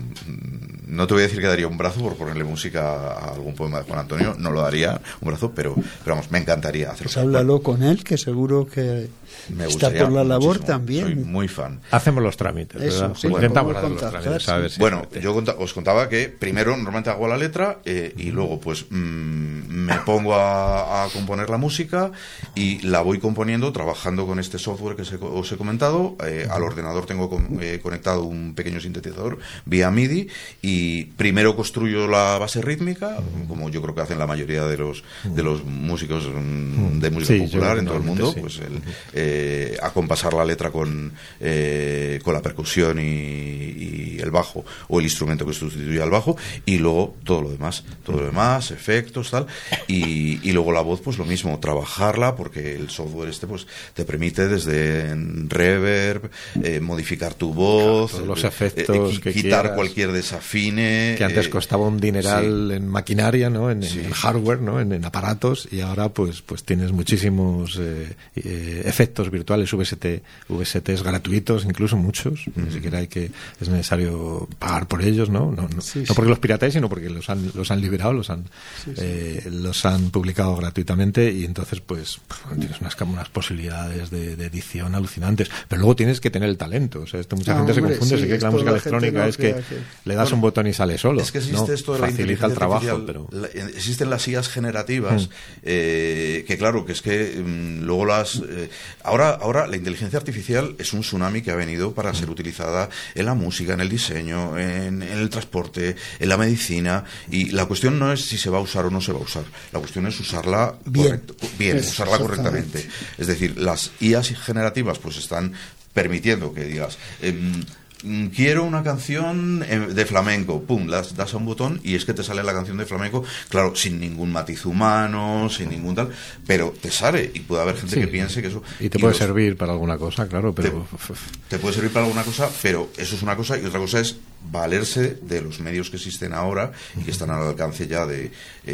no te voy a decir que daría un brazo por ponerle música a algún poema de Juan Antonio, no lo daría un brazo, pero vamos, me encantaría hacerlo. Pues háblalo con él, que seguro que está por la labor también. Soy muy fan. Hacemos los trámites, ¿verdad? Eso, sí, intentamos hacer los trámites, ¿sabes? Bueno, yo os contaba que primero normalmente hago la letra, y luego pues me pongo a componer la música y la voy componiendo trabajando con este software que os he comentado. Al ordenador tengo conectado un pequeño sintetizador vía MIDI, y primero construyo la base rítmica, como yo creo que hacen la mayoría de los músicos de música popular en todo el mundo, sí. Pues acompasar la letra con la percusión y el bajo, o el instrumento que sustituye al bajo, y luego todo lo demás, efectos, tal, y luego la voz, pues lo mismo, trabajarla, porque el software pues te permite desde reverb, modificar tu voz, todos los efectos que quitar quieras, cualquier desafine, que antes costaba un dineral en maquinaria, ¿no? En hardware, ¿no? En aparatos, y ahora pues tienes muchísimos efectos virtuales, VSTs gratuitos, incluso muchos, ni siquiera es necesario pagar por ellos, ¿no? No porque los pirateéis, sino porque los han liberado, los han publicado gratuitamente, y entonces pues tienes unas posibilidades de edición alucinantes, pero luego tienes que tener el talento. O sea, mucha gente se confunde, se cree que la música electrónica es que le das un botón y sale solo. Es que existe esto de la facilita el trabajo, pero existen las IAs generativas, que claro, que es que luego ahora la inteligencia artificial es un tsunami que ha venido para ser utilizada en la música, en el diseño, en el transporte, en la medicina, y la cuestión no es si se va a usar o no se va a usar, la cuestión es usarla usarla correctamente. Es decir, las IAs generativas pues están permitiendo que digas, quiero una canción de flamenco, pum, das a un botón y es que te sale la canción de flamenco, claro, sin ningún matiz humano, sin ningún tal, pero te sale, y puede haber gente que piense que eso... Y te puede servir para alguna cosa, claro, pero... Te puede servir para alguna cosa, pero eso es una cosa, y otra cosa es valerse de los medios que existen ahora y que están al alcance ya de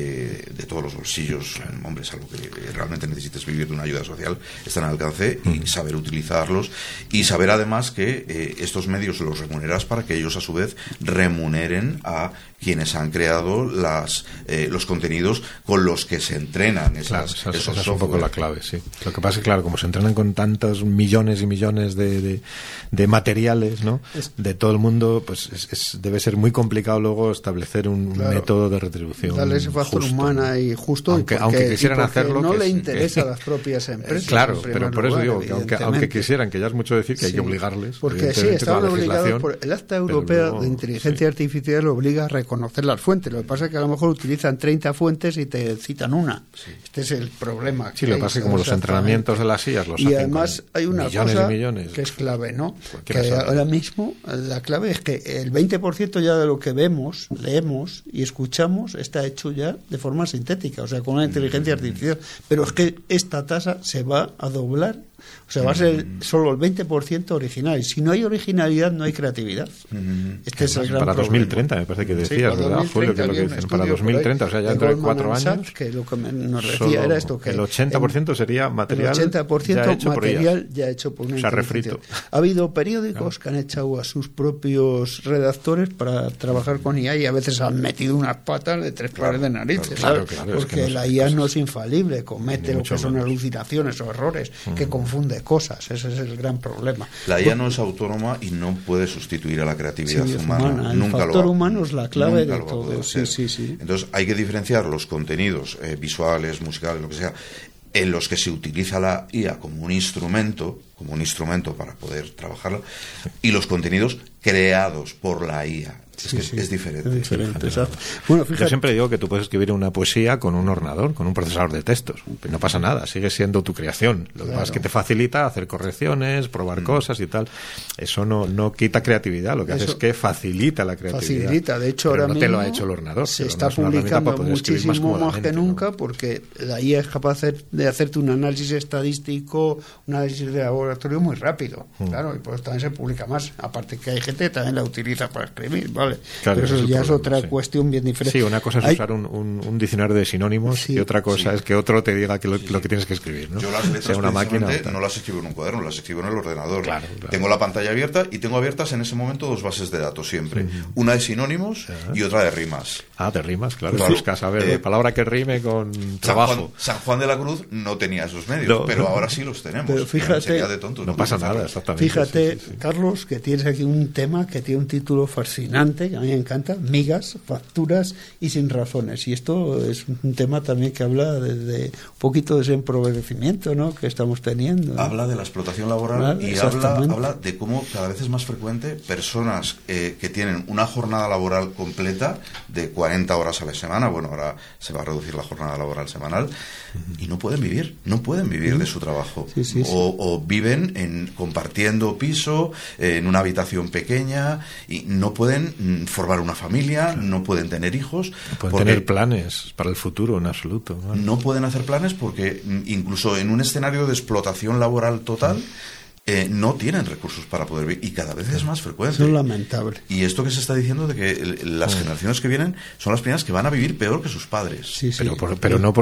todos los bolsillos. Hombre, salvo que realmente necesites vivir de una ayuda social, están al alcance, y saber utilizarlos, y saber además que estos medios los remuneras para que ellos a su vez remuneren a quienes han creado los contenidos con los que se entrenan. Esa es un poco la clave, sí. Lo que pasa es que, claro, como se entrenan con tantos millones y millones de materiales, ¿no?, de todo el mundo, pues debe ser muy complicado luego establecer un método de retribución. Darle ese factor humana y justo, aunque quisieran hacerlo, no le interesa a las propias empresas. Claro, pero por eso digo que aunque quisieran, que ya es mucho decir que hay que obligarles. Porque sí, estaban obligados por el Acta Europea de Inteligencia Artificial, obliga a reconocer las fuentes. Lo que pasa es que a lo mejor utilizan 30 fuentes y te citan una. Este es el problema. Sí, lo que pasa es que como los entrenamientos de las IAs los hacen. Y además hay una cosa que es clave, ¿no? Que ahora mismo la clave es que el 20% ya de lo que vemos, leemos y escuchamos está hecho ya de forma sintética, o sea, con una inteligencia artificial. Pero es que esta tasa se va a doblar. O sea, va a ser solo el 20% original. Y si no hay originalidad, no hay creatividad. Este es el gran para problema. 2030, me parece que decías, ¿verdad, Julio? Que es lo que dicen. Para 2030, o sea, ya dentro de 4 años. Que lo que nos decía era esto: que el 80% sería material, el 80% ya hecho material ya hecho por una refrito. Ha habido periódicos que han echado a sus propios redactores para trabajar con IA y a veces han metido unas patas de 3 pares de narices. Claro, porque la IA no es infalible, comete lo que son alucinaciones o errores, que confunde cosas. Ese es el gran problema. La IA no es autónoma y no puede sustituir a la creatividad humana. El factor humano es la clave de todo. Sí. Entonces hay que diferenciar los contenidos visuales, musicales, lo que sea, en los que se utiliza la IA como un instrumento para poder trabajarla, y los contenidos creados por la IA. Es diferente. Bueno, fíjate. Yo siempre digo que tú puedes escribir una poesía con un ordenador, con un procesador de textos. No pasa nada, sigue siendo tu creación. Lo que pasa es que te facilita hacer correcciones, probar cosas y tal. Eso no quita creatividad, lo que hace es que facilita la creatividad. Facilita, de hecho, pero ahora no mismo te lo ha hecho el ordenador. Se está publicando muchísimo más que nunca, porque la IA es capaz de hacerte un análisis estadístico, un análisis de laboratorio muy rápido. Claro, y pues también se publica más. Aparte que hay gente que también la utiliza para escribir, ¿vale? Claro, pero eso ya es otra cuestión bien diferente. Sí, una cosa es usar un diccionario de sinónimos y otra cosa es que otro te diga que lo que tienes que escribir, ¿no? Yo las letras una máquina no las escribo en un cuaderno, las escribo en el ordenador. Claro. Tengo la pantalla abierta y tengo abiertas en ese momento 2 bases de datos siempre. Una de sinónimos y otra de rimas. De rimas, claro. Buscas a ver palabra que rime con trabajo. San Juan de la Cruz no tenía esos medios, pero ahora sí los tenemos. Pero fíjate, de tontos, no pasa nada, exactamente. Fíjate, Carlos, que tienes aquí un tema que tiene un título fascinante, que a mí me encanta: migas, facturas y sin razones. Y esto es un tema también que habla de un poquito de ese empobrecimiento, ¿no?, que estamos teniendo, ¿no? Habla de la explotación laboral y habla de cómo cada vez es más frecuente personas que tienen una jornada laboral completa de 40 horas a la semana. Bueno, ahora se va a reducir la jornada laboral semanal y no pueden vivir de su trabajo. O viven compartiendo piso, en una habitación pequeña, y no pueden formar una familia, no pueden tener hijos. No pueden tener planes para el futuro en absoluto. No pueden hacer planes porque incluso en un escenario de explotación laboral total no tienen recursos para poder vivir, y cada vez es más frecuente. Es lamentable. Y esto que se está diciendo de que las generaciones que vienen son las primeras que van a vivir peor que sus padres. Pero no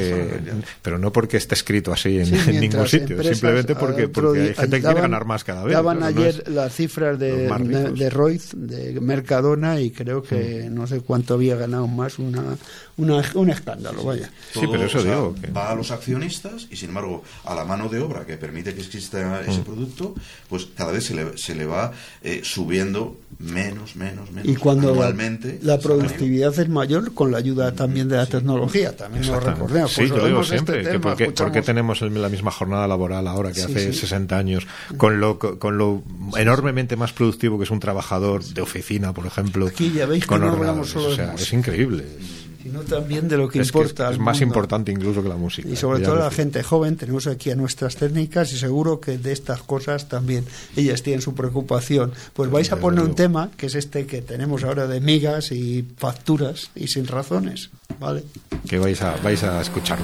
porque esté escrito así en ningún sitio, simplemente porque hay gente que quiere ganar más cada vez. Daban ayer las cifras de Royce, de Mercadona, y creo que no sé cuánto había ganado más, un escándalo, vaya. Sí, pero eso digo. Va a los accionistas y, sin embargo, a la mano de obra que permite que exista ese producto, pues cada vez se le va subiendo menos y cuando anualmente la productividad es mayor con la ayuda también de la tecnología, también lo recordemos. Sí, yo digo siempre que ¿por qué tenemos la misma jornada laboral ahora que hace 60 años con lo enormemente más productivo que es un trabajador de oficina, por ejemplo? Aquí ya veis que no hablamos solo de música, es increíble, sino también de lo que importa. Es más importante incluso que la música. Y sobre todo la gente joven. Tenemos aquí a nuestras técnicas y seguro que de estas cosas también ellas tienen su preocupación. Pues vais a poner un tema que es este que tenemos ahora de migas y facturas y sin razones, ¿vale? Que vais a escucharlo.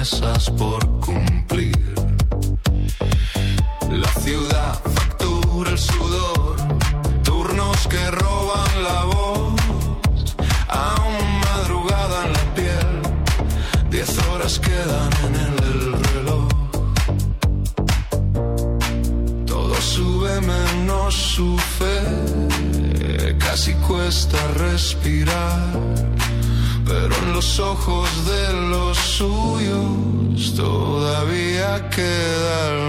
promesas por cumplir. La ciudad factura el sudor, turnos que roban la voz, aún madrugada en la piel, 10 horas quedan en el reloj. Todo sube menos su fe, casi cuesta respirar, pero en los ojos de los suyos todavía queda el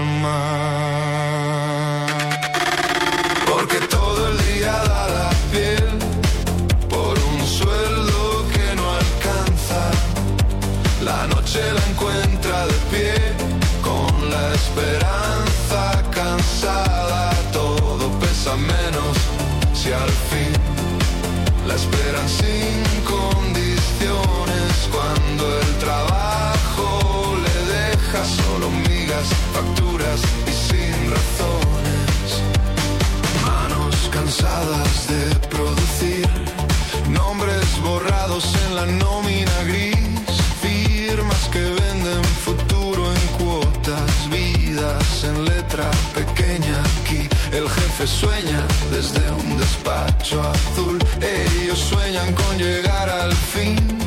mar. Porque todo el día da la piel por un sueldo que no alcanza. La noche la encuentra de pie con la esperanza cansada. Todo pesa menos si al fin la esperan sin condiciones, cuando el trabajo le deja solo migas, facturas y sin razones. Manos cansadas de producir, nombres borrados en la nómina gris, firmas que venden futuro en cuotas, vidas en letra pequeña. Aquí el jefe sueña desde un despacho azul, ellos sueñan con llegar al fin.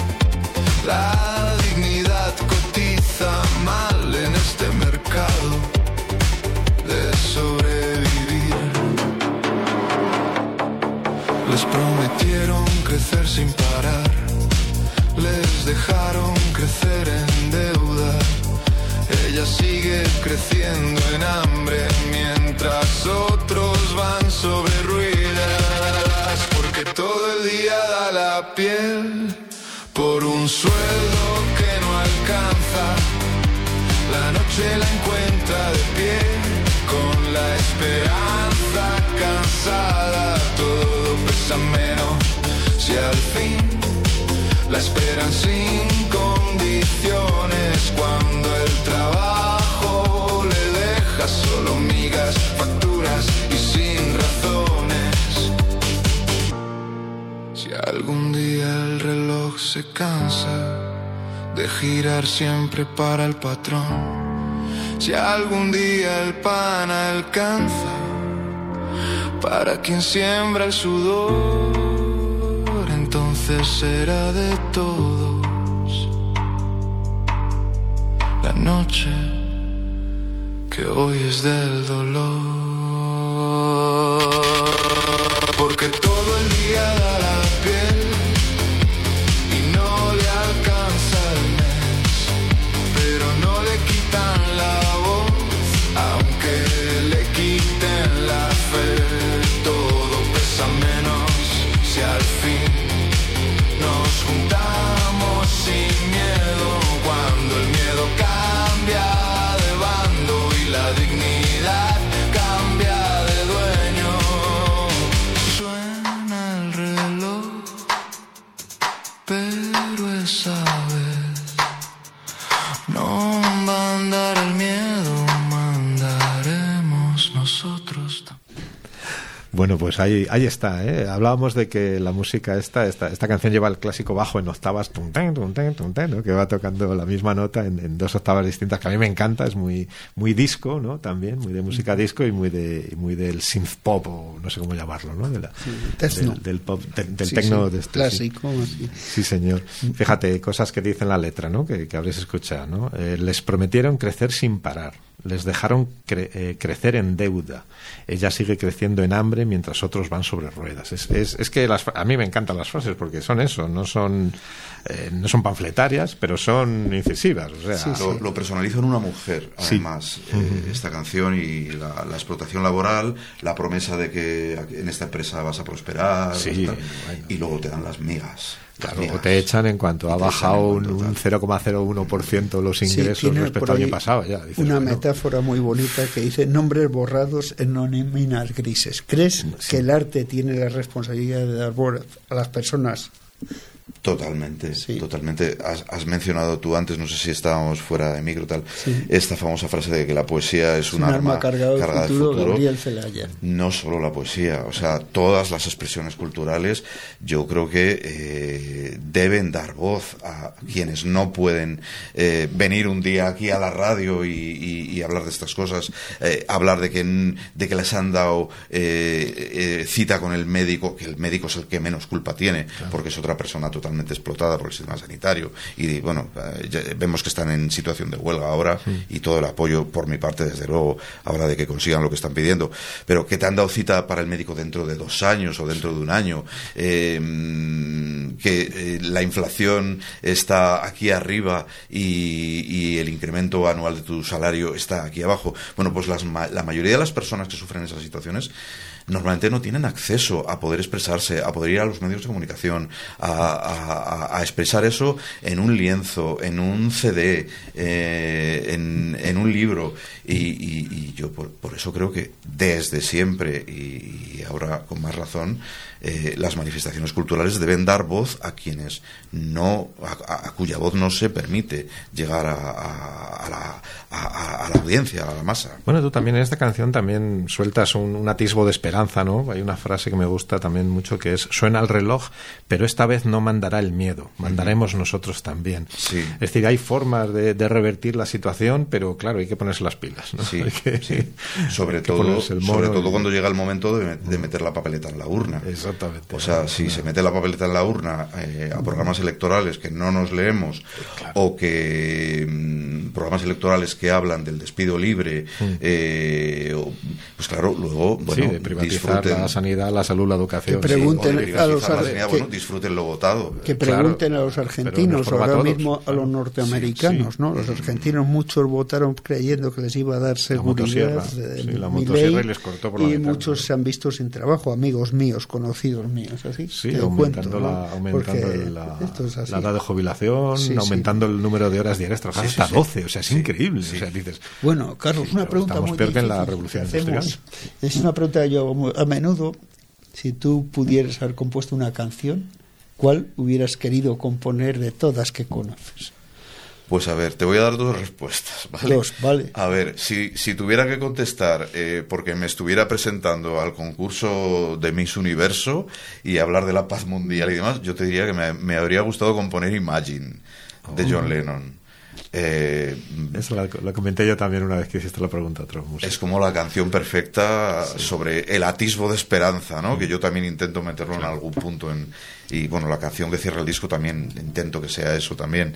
La dignidad cotiza mal en este mercado de sobrevivir. Les prometieron crecer sin parar, les dejaron crecer en deuda. Ella sigue creciendo en hambre mientras otros van sobre ruedas. Porque todo el día da la piel por un sueldo que no alcanza. La noche la encuentra de pie con la esperanza cansada. Todo pesa menos si al fin la esperan sin condiciones, cuando el trabajo le deja solo migas, facturas y sin razones. Si algún día el reloj se cansa de girar siempre para el patrón, si algún día el pan alcanza para quien siembra el sudor, entonces será de todos la noche que hoy es del dolor. Porque todo el día da la piel y no le alcanza el mes, pero no le quitan la voz, aunque le quiten la fe. Todo pesa menos si al fin nos juntamos sin miedo, cuando el miedo cambia de bando y la dignidad cambia de dueño. Suena el reloj, pero esa vez no va a andar el miedo, mandaremos nosotros. Bueno, pues ahí está, ¿eh? Hablábamos de que la música esta canción lleva el clásico bajo en octavas, ¿no? Que va tocando la misma nota en 2 octavas distintas, que a mí me encanta, es muy disco, ¿no? También, muy de música disco y muy del synth pop, o no sé cómo llamarlo, ¿no? Del pop, del techno, sí, clásico. Sí. Sí, señor. Fíjate, cosas que dice en la letra, ¿no? Que habréis escuchado, ¿no? Les prometieron crecer sin parar, les dejaron crecer en deuda. Ella sigue creciendo en hambre mientras otros van sobre ruedas. Es que a mí me encantan las frases porque son eso, no son panfletarias, pero son incisivas. O sea, Lo personalizo en una mujer, además, esta canción, y la explotación laboral, la promesa de que en esta empresa vas a prosperar, y luego te dan las migas. Claro, o te echan en cuanto ha bajado un 0,01% los ingresos respecto al año pasado. Ya, dices, una metáfora muy bonita que dice: nombres borrados en nóminas grises. ¿Crees que el arte tiene la responsabilidad de dar voz a las personas? Totalmente. Has mencionado tú antes, no sé si estábamos fuera de micro tal, esta famosa frase de que la poesía es un arma cargada de futuro. Gabriel Celaya. No solo la poesía, o sea, todas las expresiones culturales, yo creo que deben dar voz a quienes no pueden venir un día aquí a la radio y hablar de estas cosas, hablar de que les han dado cita con el médico, que el médico es el que menos culpa tiene, claro, porque es otra persona totalmente explotada por el sistema sanitario, y bueno, vemos que están en situación de huelga ahora, y todo el apoyo por mi parte, desde luego, ahora de que consigan lo que están pidiendo, pero que te han dado cita para el médico dentro de 2 años o dentro de 1 año, que la inflación está aquí arriba y el incremento anual de tu salario está aquí abajo. Bueno, pues la mayoría de las personas que sufren esas situaciones normalmente no tienen acceso a poder expresarse, a poder ir a los medios de comunicación, a expresar eso en un lienzo, en un CD, en un libro. Y yo por eso creo que desde siempre, y ahora con más razón, las manifestaciones culturales deben dar voz a quienes a cuya voz no se permite llegar a la audiencia, a la masa. Bueno, tú también en esta canción también sueltas un atisbo de esperanza, ¿no? Hay una frase que me gusta también mucho, que es: suena el reloj, pero esta vez no mandará el miedo, mandaremos nosotros también. Sí. Es decir, hay formas de revertir la situación, pero claro, hay que ponerse las pilas, ¿no? Sí, sí. Sobre todo cuando llega el momento de meter la papeleta en la urna. Exactamente. O sea, si se mete la papeleta en la urna a programas electorales que no nos leemos, claro, o que programas electorales que hablan del despido libre, pues claro, luego, bueno, sí, de privatizar la sanidad, la salud, la educación. Que pregunten a los disfruten lo votado. Que pregunten a los argentinos, o ahora mismo a los norteamericanos, ¿no? Los argentinos, muchos votaron creyendo que les iba a dar seguridad la motosierra, y les cortó por la mitad, muchos se han visto sin trabajo, amigos míos, conocidos míos, así. Sí, aumentando la edad de jubilación, aumentando el número de horas diarias trabajadas hasta 12, o sea, es increíble. O sea, dices, bueno, Carlos, una pregunta muy peor que en la revolución industrial. Es una pregunta que yo a menudo, si tú pudieras haber compuesto una canción, ¿cuál hubieras querido componer de todas que conoces? Pues a ver, te voy a dar 2 respuestas, ¿vale? 2, vale. A ver, si tuviera que contestar porque me estuviera presentando al concurso de Miss Universo y hablar de la paz mundial y demás, yo te diría que me habría gustado componer Imagine, de John Lennon. Eso lo comenté yo también una vez que hiciste la pregunta a otros músicos. Es como la canción perfecta sobre el atisbo de esperanza, ¿no? Que yo también intento meterlo en algún punto y bueno, la canción que cierra el disco también intento que sea eso también.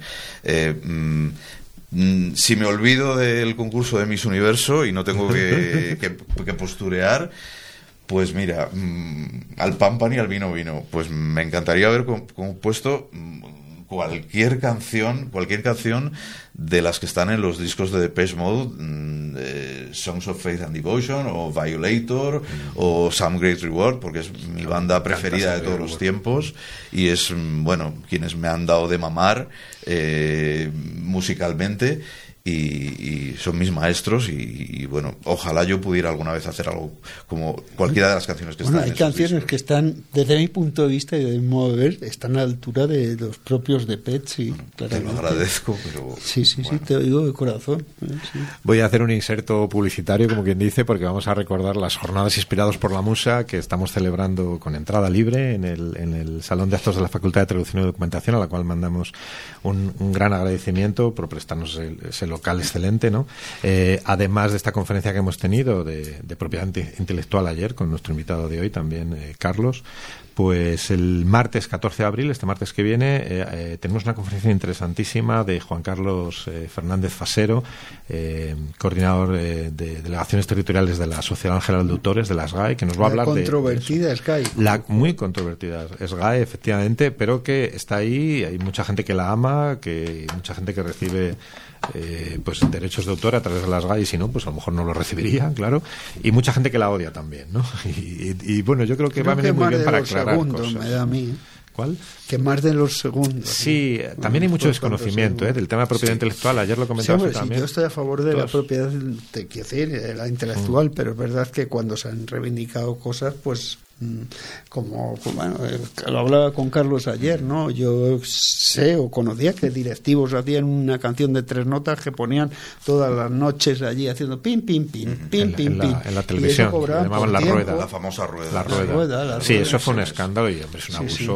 Si me olvido del concurso de Miss Universo y no tengo que posturear, pues mira, al pan pan y al vino vino, pues me encantaría haber compuesto cualquier canción de las que están en los discos de Depeche Mode, Songs of Faith and Devotion o Violator o Some Great Reward, porque es mi banda preferida de todos los tiempos y es, bueno, quienes me han dado de mamar musicalmente y son mis maestros y bueno, ojalá yo pudiera alguna vez hacer algo como cualquiera de las canciones que están en hay canciones discos que están, desde mi punto de vista y de mi modo de ver, están a la altura de los propios Depeche, y te lo agradezco, pero sí, te oigo de corazón. Sí. Voy a hacer un inserto publicitario, como quien dice, porque vamos a recordar las jornadas inspirados por la musa que estamos celebrando con entrada libre en el Salón de Actos de la Facultad de Traducción y Documentación, a la cual mandamos un gran agradecimiento por prestarnos ese local excelente, ¿no? Además de esta conferencia que hemos tenido de propiedad intelectual ayer con nuestro invitado de hoy también, Carlos, pues el martes 14 de abril, este martes que viene, tenemos una conferencia interesantísima de Juan Carlos Fernández Fasero, coordinador de delegaciones territoriales de la Sociedad General de Autores, de la SGAE, que nos va a hablar controvertida SGAE. Muy controvertida SGAE, efectivamente, pero que está ahí, hay mucha gente que la ama, que mucha gente que recibe pues derechos de autor a través de las GAE, y si no, pues a lo mejor no lo recibiría, claro, y mucha gente que la odia también, ¿no? Y bueno, yo creo que va a venir muy bien para aclarar cosas. Me da a mí. ¿Cuál? Que más de los segundos. Sí, también hay mucho desconocimiento del tema de propiedad intelectual. Ayer lo comentabas también. Yo estoy a favor de la propiedad, quiero decir, la intelectual, pero es verdad que cuando se han reivindicado cosas, pues como bueno, lo hablaba con Carlos ayer, ¿no? Yo sé o conocía que directivos hacían una canción de 3 notas que ponían todas las noches allí haciendo pim, pim, pim, pim, pim, pim. En la televisión, le llamaban la rueda. La famosa rueda. La rueda. Sí, eso fue un escándalo y hombre, es un abuso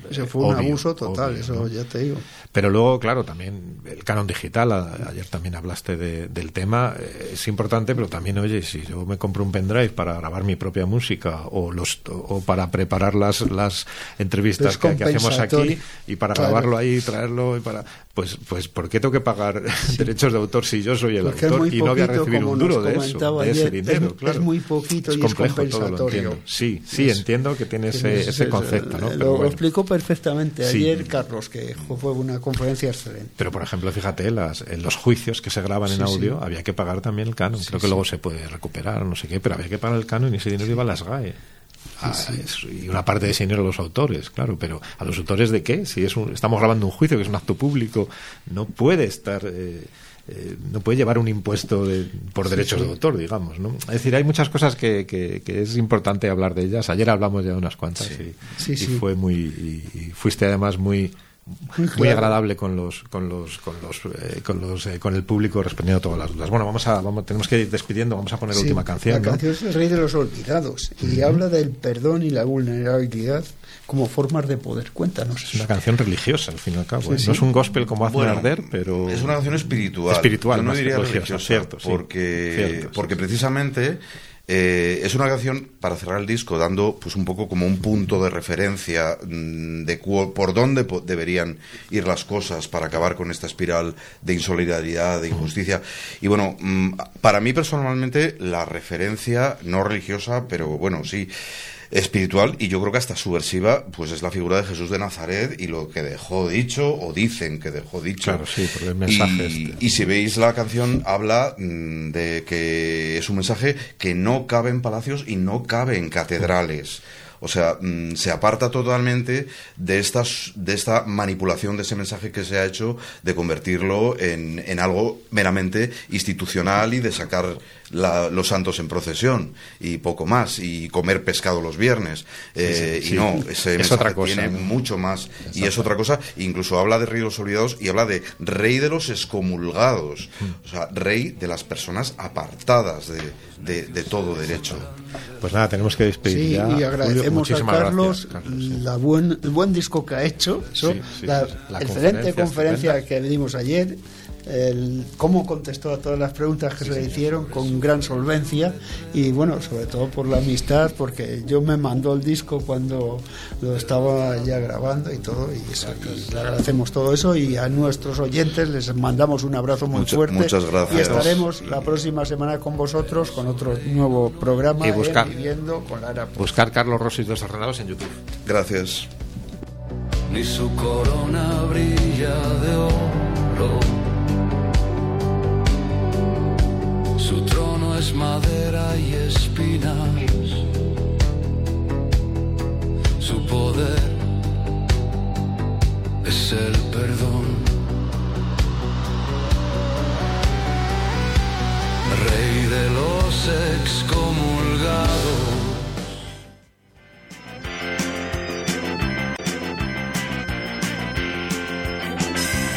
Ese fue un abuso total, obvio, eso ¿no? Ya te digo. Pero luego, claro, también el canon digital, ayer también hablaste del tema, es importante, pero también, oye, si yo me compro un pendrive para grabar mi propia música o para preparar las entrevistas que hacemos aquí y para grabarlo ahí y traerlo y para pues ¿por qué tengo que pagar derechos de autor si yo soy el autor y no voy a recibir un duro de eso, de ese dinero? Es muy poquito y complejo, es compensatorio. Sí, entiendo que tiene ese concepto, ¿no? Lo explicó perfectamente ayer Carlos, que fue una conferencia excelente. Pero, por ejemplo, fíjate, en los juicios que se graban en audio había que pagar también el canon. Creo que luego se puede recuperar, no sé qué, pero había que pagar el canon y ese dinero iba a las GAE. Y una parte de ese dinero a los autores, claro, pero ¿a los autores de qué? Si estamos grabando un juicio que es un acto público, no puede estar... no puede llevar un impuesto por derechos de autor, digamos, ¿no? Es decir, hay muchas cosas que es importante hablar de ellas. Ayer hablamos ya de unas cuantas y fue y fuiste además muy agradable con el público respondiendo a todas las dudas. Bueno, tenemos que ir despidiendo, vamos a poner la última canción. La canción es El Rey de los Olvidados y habla del perdón y la vulnerabilidad como formas de poder. Cuéntanos. Es una canción religiosa, al fin y al cabo. No es un gospel como Hazme arder, pero... Es una canción espiritual. Yo no diría religiosa, cierto, porque precisamente... es una canción para cerrar el disco dando pues un poco como un punto de referencia de por dónde deberían ir las cosas para acabar con esta espiral de insolidaridad, de injusticia. Y bueno, para mí personalmente la referencia no religiosa, pero bueno, sí, espiritual, y yo creo que hasta subversiva, pues es la figura de Jesús de Nazaret y lo que dejó dicho, o dicen que dejó dicho. Claro, sí, porque el mensaje y si veis la canción, habla de que es un mensaje que no cabe en palacios y no cabe en catedrales. O sea, se aparta totalmente de esta manipulación de ese mensaje que se ha hecho de convertirlo en algo meramente institucional y de sacar los santos en procesión y poco más, y comer pescado los viernes. Y no, ese mensaje otra cosa, tiene mucho más. Y es otra cosa. Incluso habla de Rey de los Olvidados y habla de Rey de los Excomulgados. O sea, Rey de las personas apartadas de todo derecho. Pues nada, tenemos que despedir ya. Y agradecemos a Carlos, el buen disco que ha hecho, la excelente conferencia que le dimos ayer, cómo contestó a todas las preguntas que se le hicieron con gran solvencia, y bueno, sobre todo por la amistad, porque yo me mandó el disco cuando lo estaba ya grabando y todo, y le agradecemos todo eso, y a nuestros oyentes les mandamos un abrazo muy fuerte. Muchas gracias. Y estaremos la próxima semana con vosotros con otro nuevo programa y Viviendo con la Era. Buscar Carlos Rossi Desordenados en YouTube. Gracias. Ni su corona brilla de oro, su trono es madera y espinas, su poder es el perdón.